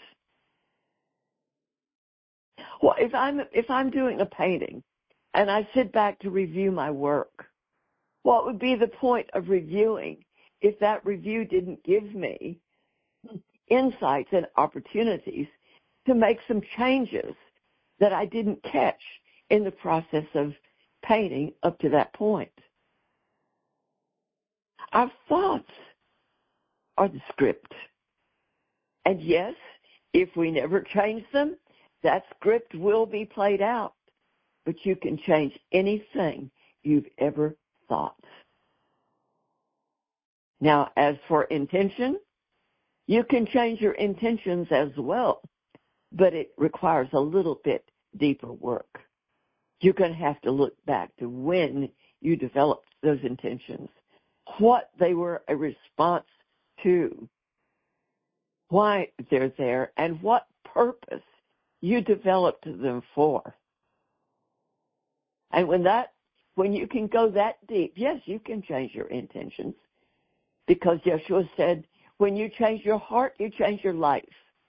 Well, if I'm if I'm doing a painting and I sit back to review my work, what would be the point of reviewing if that review didn't give me insights and opportunities to make some changes that I didn't catch in the process of painting up to that point? Our thoughts are the script. And yes, if we never change them, that script will be played out. But you can change anything you've ever thought. Now, as for intention, you can change your intentions as well, but it requires a little bit deeper work. You're going to have to look back to when you developed those intentions, what they were a response to, why they're there, and what purpose you developed them for. And when that, when you can go that deep, yes, you can change your intentions, because Yeshua said, when you change your heart, you change your life.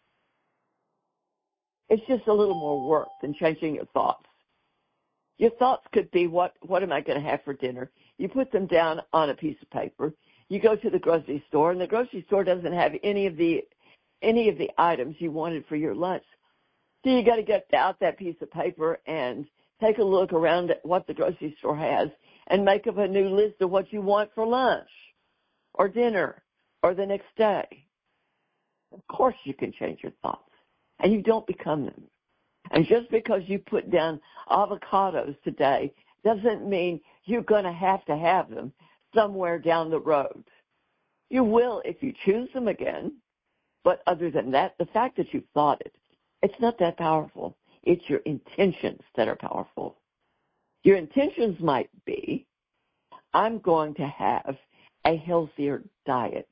It's just a little more work than changing your thoughts. Your thoughts could be, what, what am I going to have for dinner? You put them down on a piece of paper, you go to the grocery store, and the grocery store doesn't have any of the any of the items you wanted for your lunch. So you got to get out that piece of paper and take a look around at what the grocery store has and make up a new list of what you want for lunch or dinner or the next day. Of course you can change your thoughts, and you don't become them. And just because you put down avocados today doesn't mean you're going to have to have them somewhere down the road. You will if you choose them again, but other than that, the fact that you've thought it, it's not that powerful. It's your intentions that are powerful. Your intentions might be, I'm going to have a healthier diet.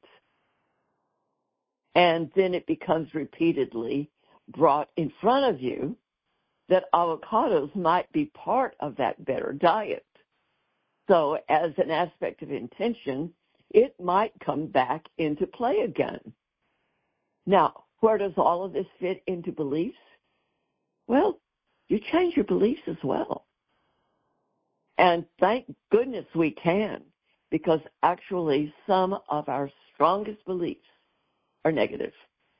And then it becomes repeatedly brought in front of you that avocados might be part of that better diet. So as an aspect of intention, it might come back into play again. Now, where does all of this fit into beliefs? Well, you change your beliefs as well. And thank goodness we can, because actually some of our strongest beliefs are negative.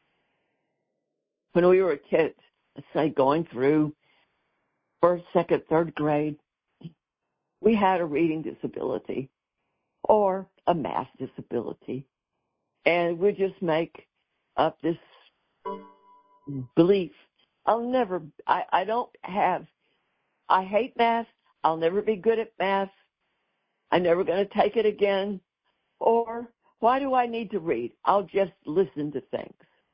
When we were a kid, let's say going through first, second, third grade, we had a reading disability or a math disability. And we just make up this belief. I'll never, I, I don't have, I hate math. I'll never be good at math. I'm never going to take it again. Or why do I need to read? I'll just listen to things.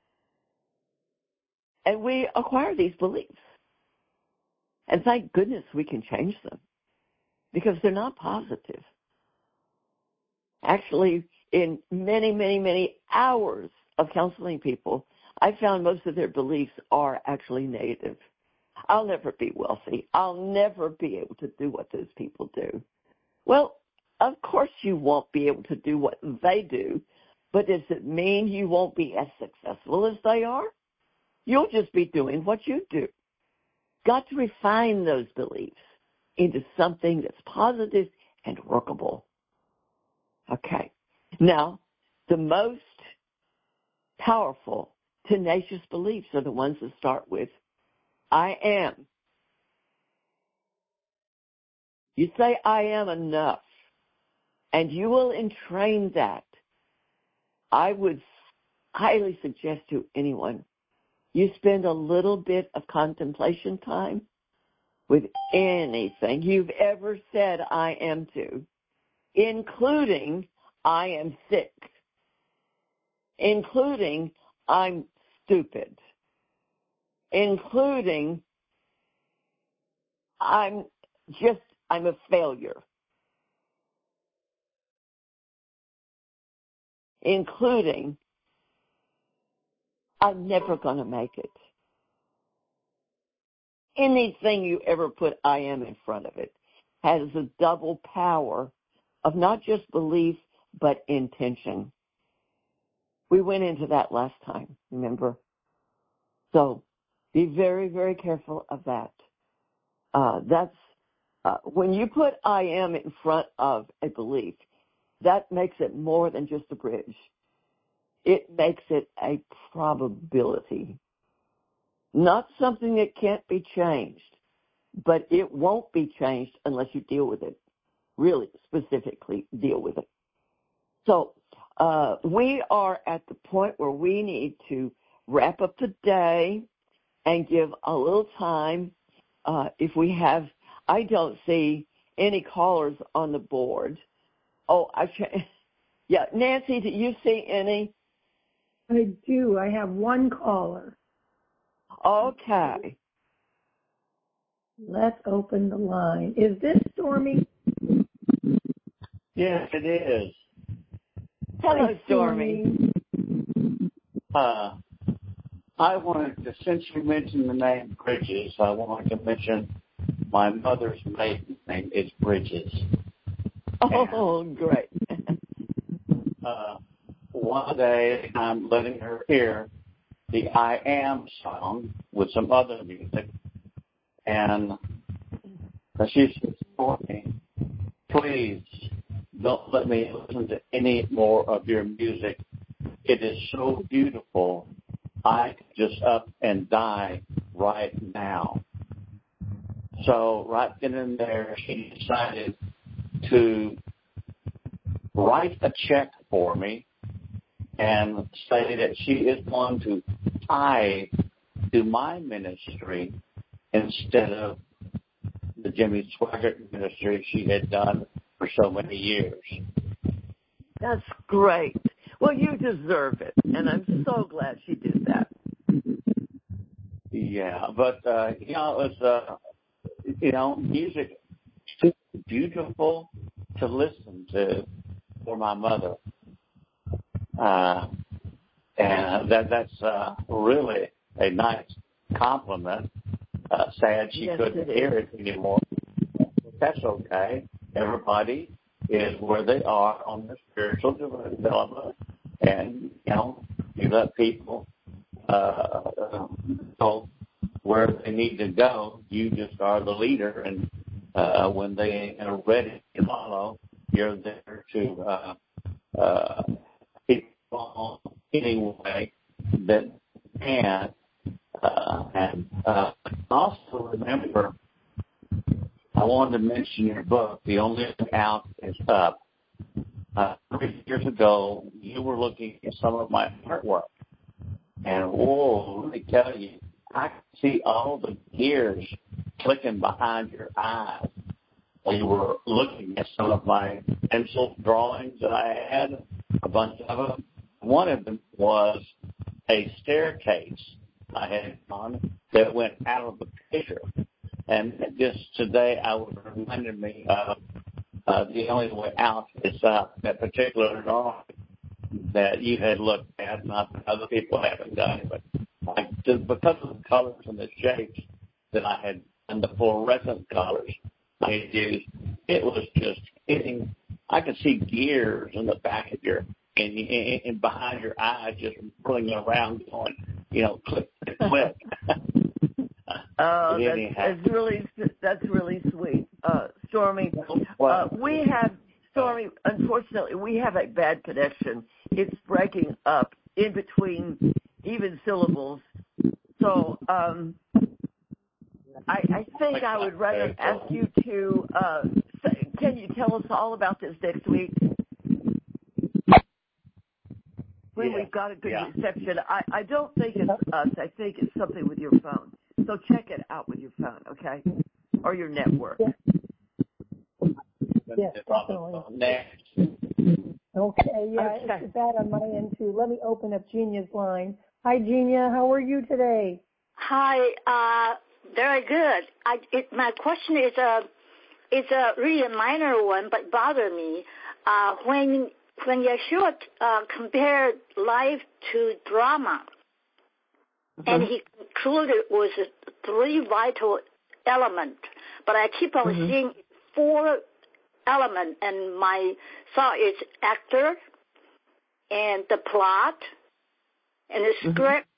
And we acquire these beliefs. And thank goodness we can change them because they're not positive. Actually, in many, many, many hours of counseling people, I found most of their beliefs are actually negative. I'll never be wealthy. I'll never be able to do what those people do. Well, of course you won't be able to do what they do, but does it mean you won't be as successful as they are? You'll just be doing what you do. Got to refine those beliefs into something that's positive and workable. Okay. Now, the most powerful, tenacious beliefs are the ones that start with, I am. You say, I am enough, and you will entrain that. I would highly suggest to anyone, you spend a little bit of contemplation time with anything you've ever said I am to, including I am sick, including I'm stupid, including I'm just, I'm a failure, including I'm never going to make it. Anything you ever put I am in front of it has a double power of not just belief, but intention. We went into that last time, remember? So be very, very careful of that. Uh, that's uh, when you put I am in front of a belief, that makes it more than just a bridge. It makes it a probability. Not something that can't be changed, but it won't be changed unless you deal with it. Really specifically deal with it. So uh, we are at the point where we need to wrap up the day and give a little time. Uh, if we have, I don't see any callers on the board. Oh, I yeah, Nancy, do you see any? I do. I have one caller. Okay. Let's open the line. Is this Stormy? Yes, it is. Hello, Hi, Stormy. Uh, I wanted to, since you mentioned the name Bridges, I wanted to mention my mother's maiden name is Bridges. Oh, and, great. uh, one day I'm letting her hear the I Am song with some other music, and she says, "For me, please don't let me listen to any more of your music. It is so beautiful. I could just up and die right now. So right then and there, she decided to write a check for me and say that she is going to tithe to my ministry instead of the Jimmy Swaggart ministry she had done for so many years. That's great. Well, you deserve it, and I'm so glad she did that. Yeah, but, uh, you know, it was, uh, you know, music is too beautiful to listen to for my mother. Uh, and that that's uh, really a nice compliment. Uh, sad she Yes, couldn't it hear is. it anymore. That's okay. Everybody is where they are on the spiritual development, and you know, you let people uh, go where they need to go. You just are the leader, and uh, when they are ready to follow, you're there to uh, uh, people any way that can. Uh, and uh, also remember, I wanted to mention your book, The Only Way Out is Up. Uh, three years ago, you were looking at some of my artwork. And, whoa, let me tell you, I could see all the gears clicking behind your eyes. You were looking at some of my pencil drawings that I had, a bunch of them. One of them was a staircase I had on that went out of the picture. And just today I was reminded me of uh, The Only Way Out is Up, that particular drawing that you had looked at, not that other people haven't done, but I, just because of the colors and the shapes that I had and the fluorescent colors I had used, it was just hitting. I could see gears in the back of your and, and, and behind your eyes just rolling around going, you know, click, click, click. Oh, that's, that's really that's really sweet, uh, Stormy. Uh, we have Stormy. Unfortunately, we have a bad connection. It's breaking up in between even syllables. So um, I, I think I would rather ask you to. Uh, say, can you tell us all about this next week? When yeah. we've got a good yeah. reception. I, I don't think it's us. I think it's something with your phone. So check it out with your phone, okay? Or your network. Yes, yes definitely. Next. Okay, yeah, Okay. it's bad on my end too. Let me open up Genia's line. Hi, Genia. How are you today? Hi, uh, very good. I, it, my question is a, it's a really a minor one, but bother me. Uh, when when Yeshua uh, compared life to drama, mm-hmm. and he concluded with three vital elements, but I keep on mm-hmm. seeing four elements, and my thought is actor, and the plot, and the script. Mm-hmm.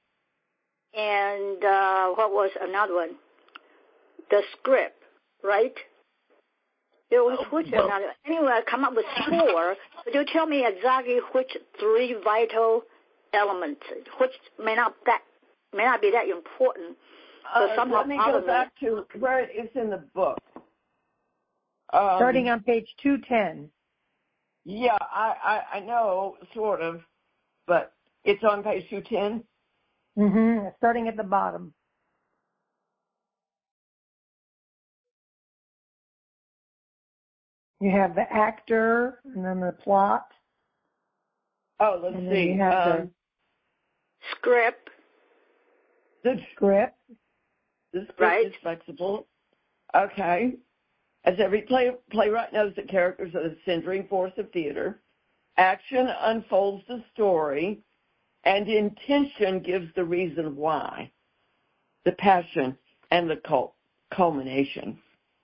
And uh, what was another one? The script, right? It was which well, another? Anyway, I come up with four. Could you tell me exactly which three vital elements, which may not that may not be that important? Uh, let me go back me. to where it is in the book. Um, Starting on page two ten. Yeah, I, I, I know, sort of, but it's on page two ten. Mm-hmm. Starting at the bottom. You have the actor and then the plot. Oh, let's and see. You have um, the script. The script. The script right. is flexible. Okay. As every play, playwright knows, that characters are the centering force of theater. Action unfolds the story, and intention gives the reason why, the passion, and the cult, culmination.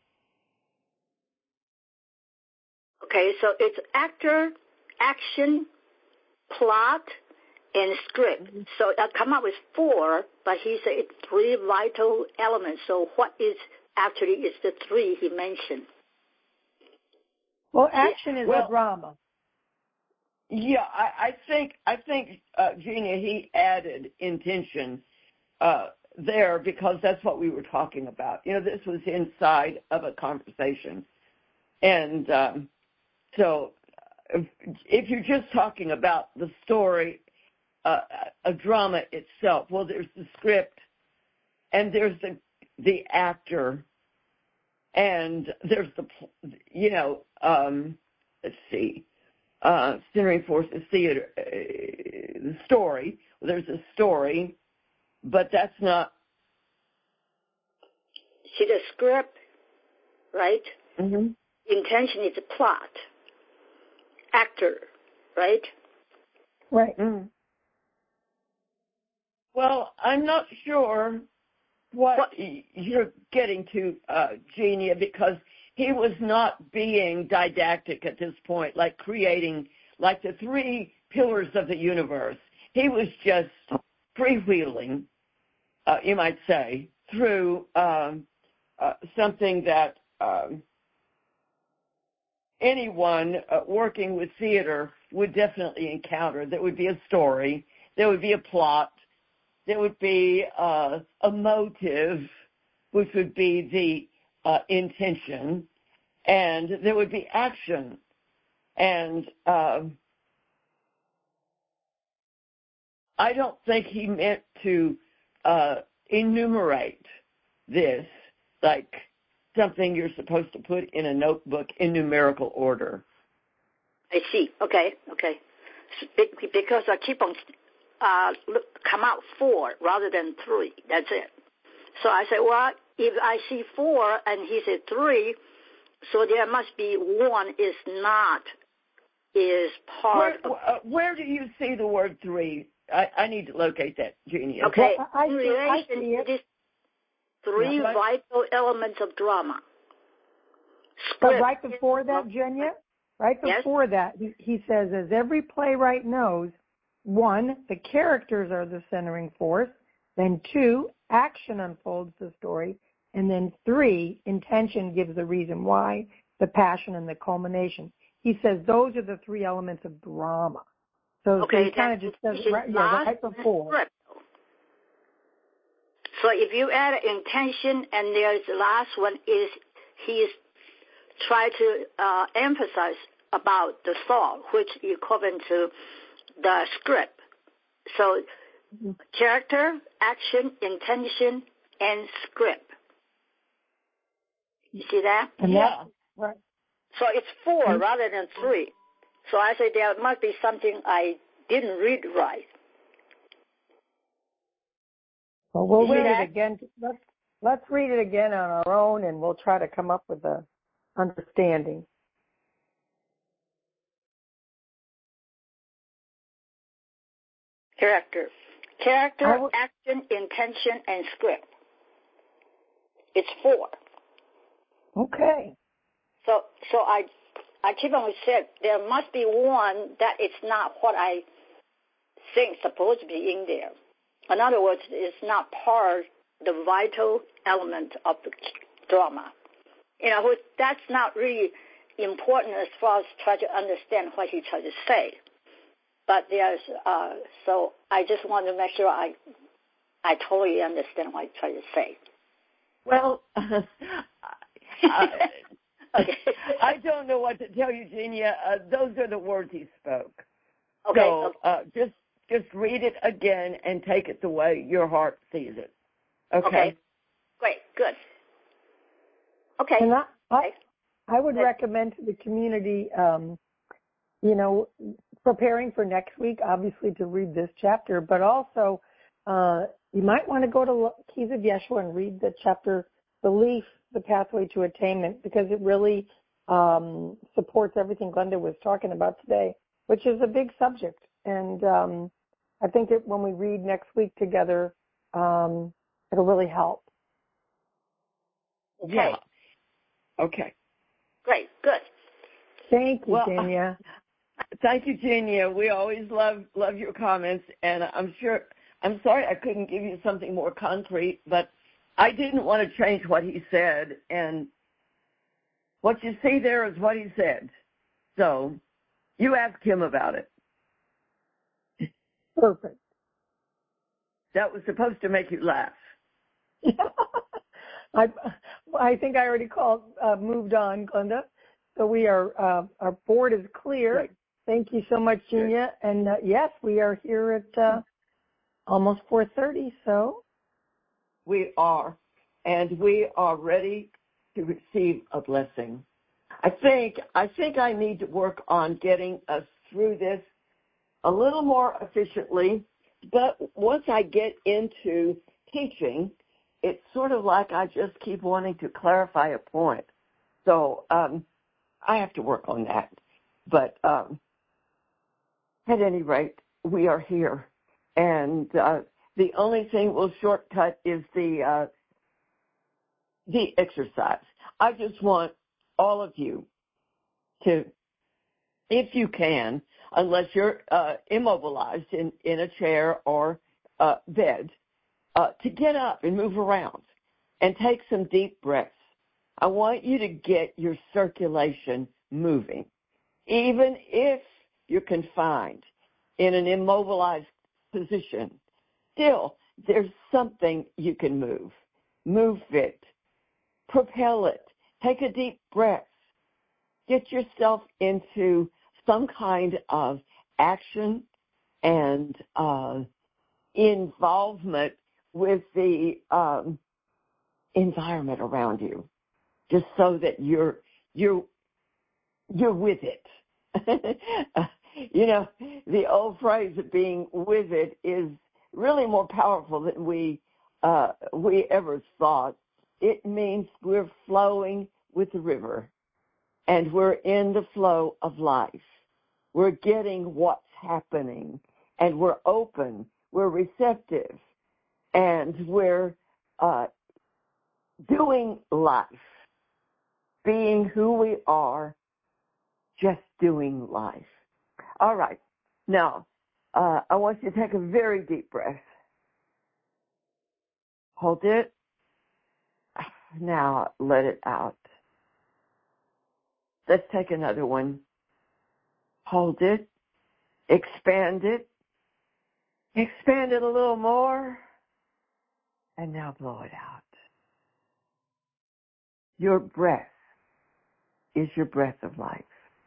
Okay, so it's actor, action, plot, and script. Mm-hmm. So I come up with four, but he said it's three vital elements. So what is actually is the three he mentioned? Well, action is well, a drama. Yeah, I, I think I think uh, Genia, he added intention uh, there because that's what we were talking about. You know, this was inside of a conversation, and um, so if, if you're just talking about the story, uh, a drama itself, well, there's the script, and there's the the actor, and there's the you know um, let's see. Uh, centering force is theater, uh, the story. Well, there's a story, but that's not. See the script, right? Mm-hmm. Intention is a plot. Actor, right? Right. Mm. Well, I'm not sure what, what? you're getting to, uh, Genia, because he was not being didactic at this point, like creating, like the three pillars of the universe. He was just freewheeling, uh, you might say, through um, uh, something that um, anyone uh, working with theater would definitely encounter. There would be a story, there would be a plot, there would be uh, a motive, which would be the uh, intention, and there would be action. And uh, I don't think he meant to uh, enumerate this like something you're supposed to put in a notebook in numerical order. I see. Okay, okay. Because I keep on uh, look, come out four rather than three. That's it. So I said, well, if I see four and he said three, so there must be one is not, is part where, of... Uh, where do you see the word three? I, I need to locate that, Genia. Okay, well, I, in I relation see to these three yeah, vital elements of drama. Script. But right before that, Genia, right before yes? that, he, he says, as every playwright knows, one, the characters are the centering force, then two, action unfolds the story, and then three, intention gives the reason why, the passion, and the culmination. He says those are the three elements of drama. So, okay, so he kind of just says it right, yeah, right before. Script. So if you add intention and there's the last one is he's try to uh, emphasize about the thought, which equivalent to the script. So mm-hmm. character, action, intention, and script. You see that? And yeah. Right. So it's four mm-hmm. rather than three. So I say there must be something I didn't read right. Well, we'll read it again. Let's, let's read it again on our own, and we'll try to come up with a understanding. Character. Character, w- action, intention, and script. It's four. Okay. So so I I keep on saying there must be one that it's not what I think supposed to be in there. In other words, it's not part the vital element of the drama. You know, that's not really important as far as try to understand what he tried to say. But there's, uh, so I just want to make sure I, I totally understand what he tried to say. Well, uh, I, okay. I don't know what to tell you, Genia. Uh, those are the words he spoke. Okay. So okay. uh, just just read it again and take it the way your heart sees it. Okay. Okay. Great. Good. Okay. And I, I, okay. I would recommend to the community, um, you know, preparing for next week, obviously to read this chapter, but also uh, you might want to go to Keys of Yeshua and read the chapter, Belief, the Pathway to Attainment, because it really um, supports everything Glenda was talking about today, which is a big subject. And um, I think that when we read next week together, um, it'll really help. Okay. Yeah. Okay. Great. Good. Thank you, well, Genia. Thank you, Genia. We always love love your comments, and I'm sure. I'm sorry I couldn't give you something more concrete, but I didn't want to change what he said, and what you see there is what he said. So you ask him about it. Perfect. That was supposed to make you laugh. I I think I already called uh, moved on, Glenda. So we are uh, our board is clear. Right. Thank you so much, Genia. And uh, yes, we are here at uh, almost four thirty. So We are, and we are ready to receive a blessing. I think I think I need to work on getting us through this a little more efficiently. But once I get into teaching, it's sort of like I just keep wanting to clarify a point. So um, I have to work on that. But um, at any rate, we are here. And uh, the only thing we'll shortcut is the uh, the exercise. I just want all of you to, if you can, unless you're uh, immobilized in, in a chair or uh, bed, uh, to get up and move around and take some deep breaths. I want you to get your circulation moving. Even if you're confined in an immobilized position, still there's something you can move. Move it. Propel it. Take a deep breath. Get yourself into some kind of action and uh, involvement with the um, environment around you, just so that you're you're you're with it. You know, the old phrase of being with it is really more powerful than we uh, we ever thought. It means we're flowing with the river, and we're in the flow of life. We're getting what's happening, and we're open, we're receptive, and we're uh, doing life, being who we are, just doing life. All right. Now, uh, I want you to take a very deep breath. Hold it. Now let it out. Let's take another one. Hold it. Expand it. Expand it a little more. And now blow it out. Your breath is your breath of life.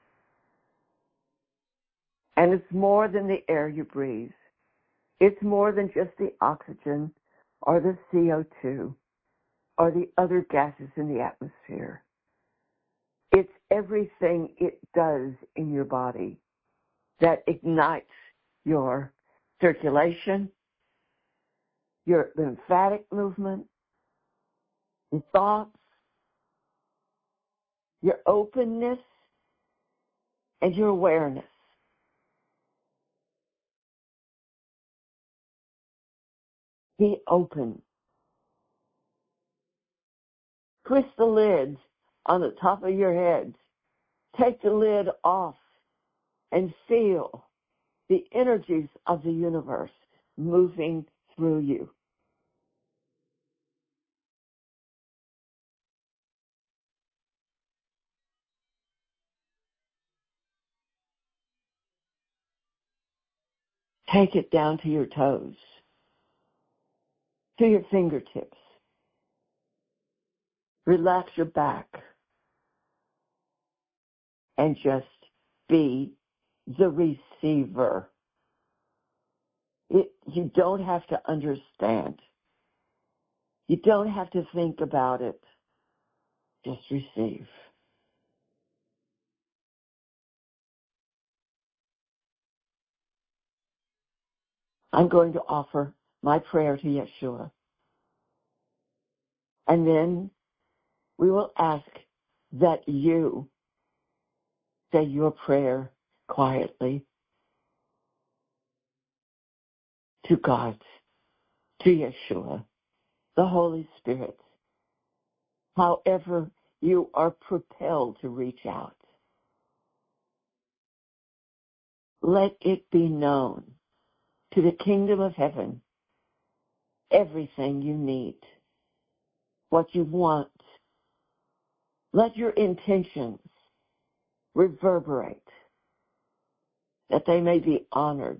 And it's more than the air you breathe. It's more than just the oxygen or the C O two or the other gases in the atmosphere. It's everything it does in your body that ignites your circulation, your lymphatic movement, your thoughts, your openness, and your awareness. Be open. Twist the lids on the top of your head. Take the lid off and feel the energies of the universe moving through you. Take it down to your toes, to your fingertips. Relax your back and just be the receiver. It, you don't have to understand. You don't have to think about it. Just receive. I'm going to offer my prayer to Yeshua. And then we will ask that you say your prayer quietly to God, to Yeshua, the Holy Spirit, however you are propelled to reach out. Let it be known to the kingdom of heaven everything you need, what you want. Let your intentions reverberate, that they may be honored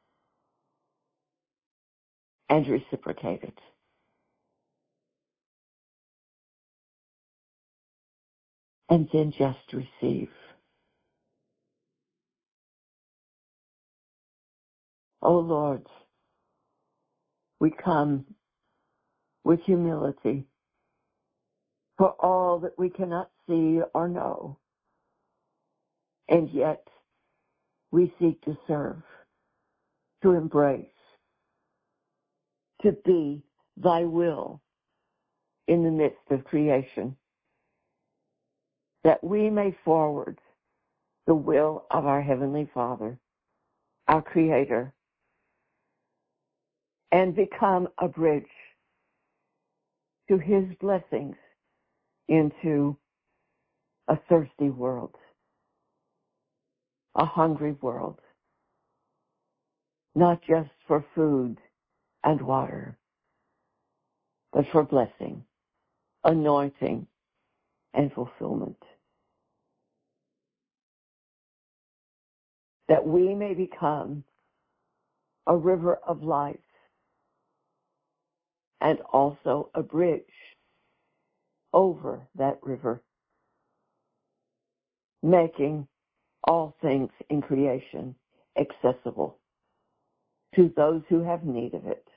and reciprocated. And then just receive. Oh Lord, we come with humility for all that we cannot see or know, and yet we seek to serve, to embrace, to be thy will in the midst of creation, that we may forward the will of our Heavenly Father, our Creator, and become a bridge to His blessings into a thirsty world, a hungry world, not just for food and water, but for blessing, anointing, and fulfillment. That we may become a river of life and also a bridge over that river, making all things in creation accessible to those who have need of it,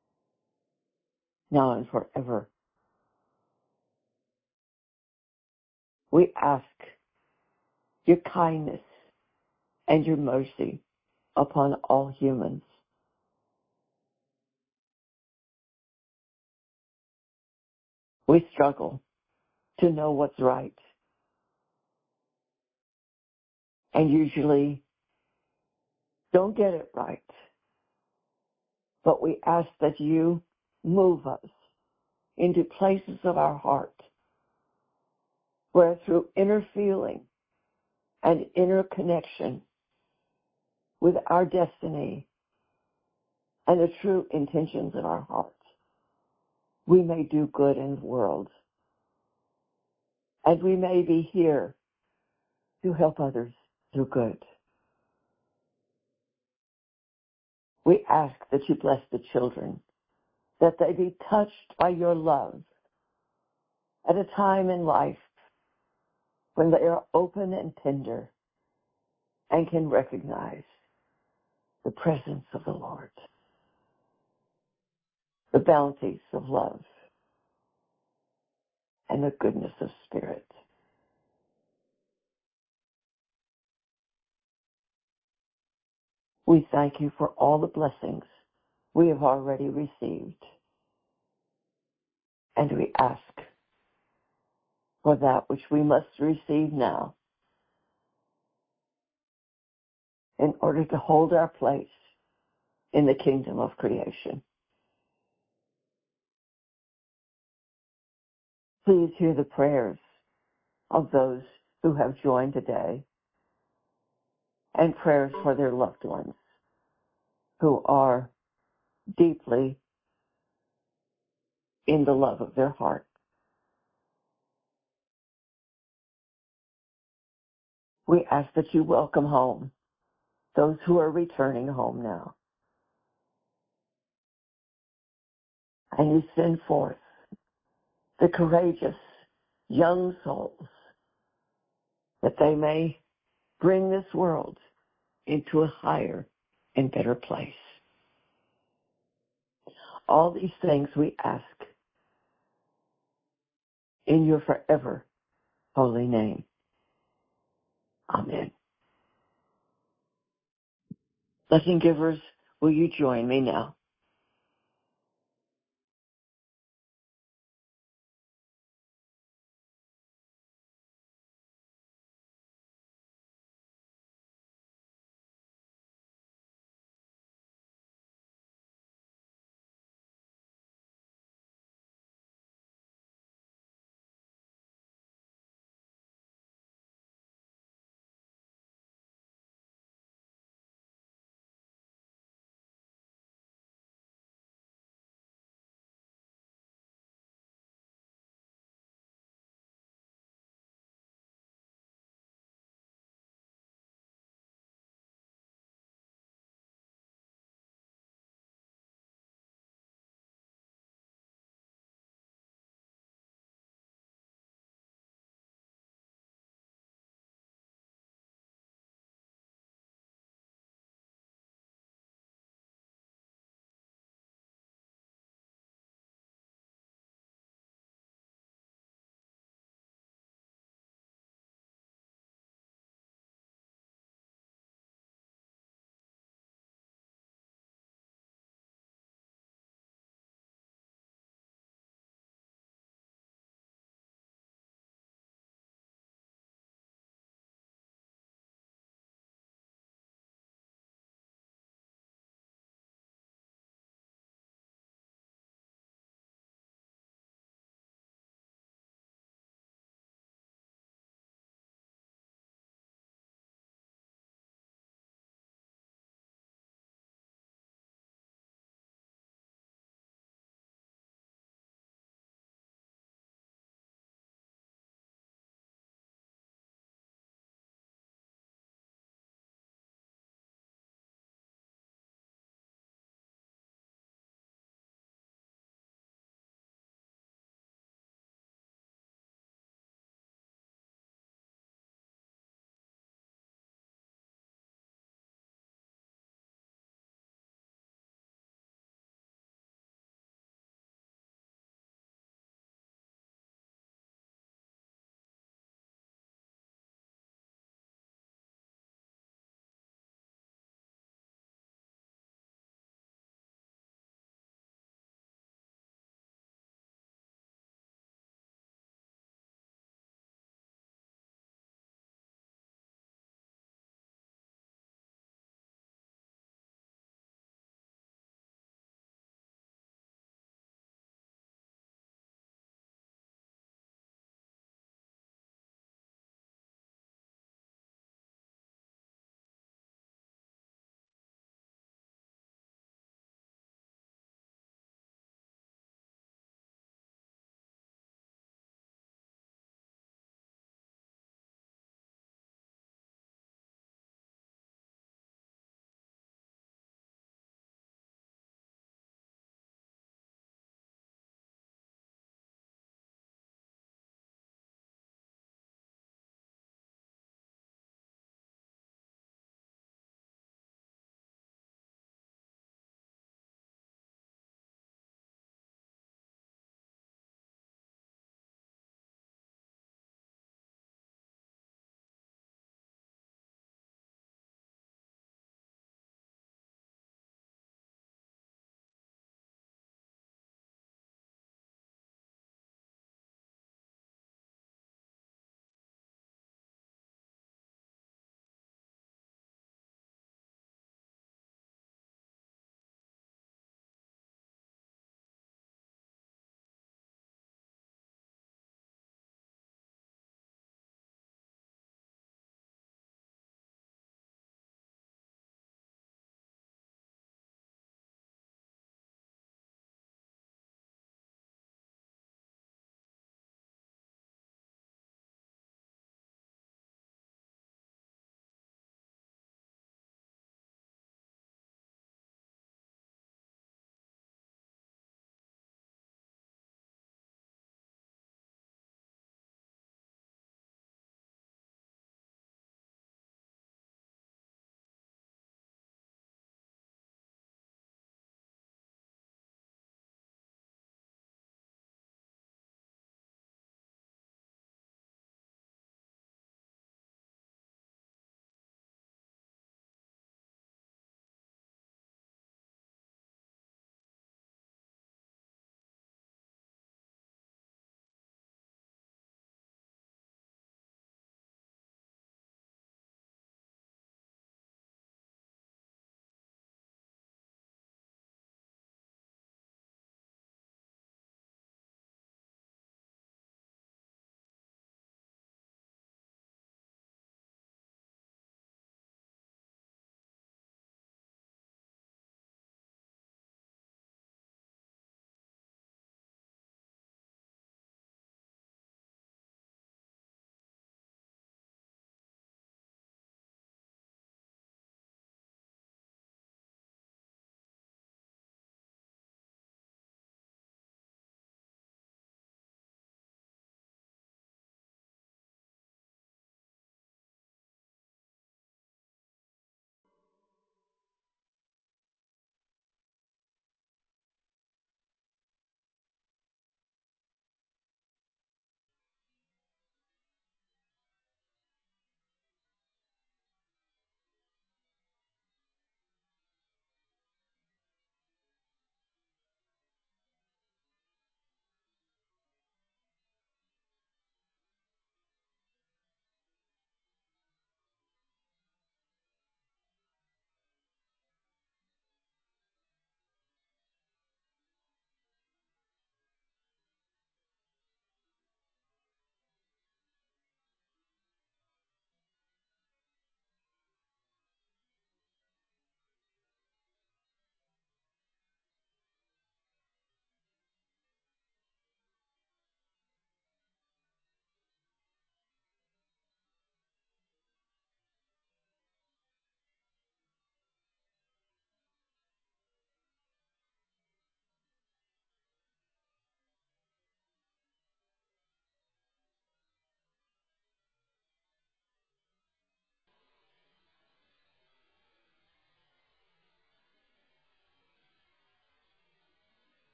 now and forever. We ask your kindness and your mercy upon all humans. We struggle to know what's right, and usually don't get it right. But we ask that you move us into places of our heart where through inner feeling and inner connection with our destiny and the true intentions of our hearts, we may do good in the world. And we may be here to help others do good. We ask that you bless the children, that they be touched by your love at a time in life when they are open and tender and can recognize the presence of the Lord, the bounties of love, and the goodness of spirit. We thank you for all the blessings we have already received, and we ask for that which we must receive now in order to hold our place in the kingdom of creation. Please hear the prayers of those who have joined today and prayers for their loved ones who are deeply in the love of their heart. We ask that you welcome home those who are returning home now. And you send forth the courageous young souls that they may bring this world into a higher and better place. All these things we ask in your forever holy name. Amen. Blessing givers, will you join me now?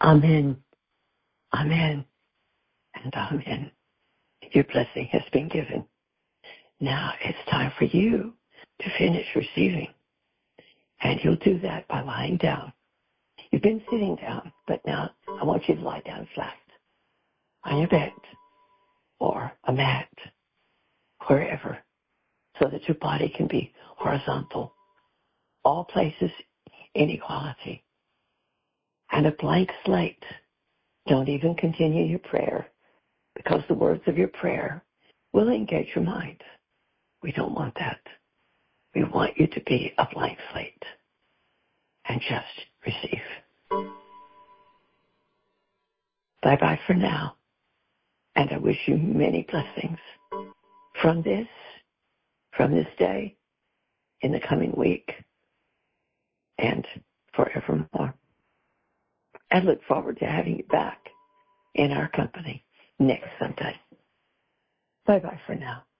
Amen. Amen. And amen. Your blessing has been given. Now it's time for you to finish receiving. And you'll do that by lying down. You've been sitting down, but now I want you to lie down flat on your bed or a mat, wherever, so that your body can be horizontal. All places inequality. And a blank slate. Don't even continue your prayer, because the words of your prayer will engage your mind. We don't want that. We want you to be a blank slate and just receive. Bye-bye for now. And I wish you many blessings from this, from this day, in the coming week, and forevermore. I look forward to having you back in our company next Sunday. Bye-bye for now.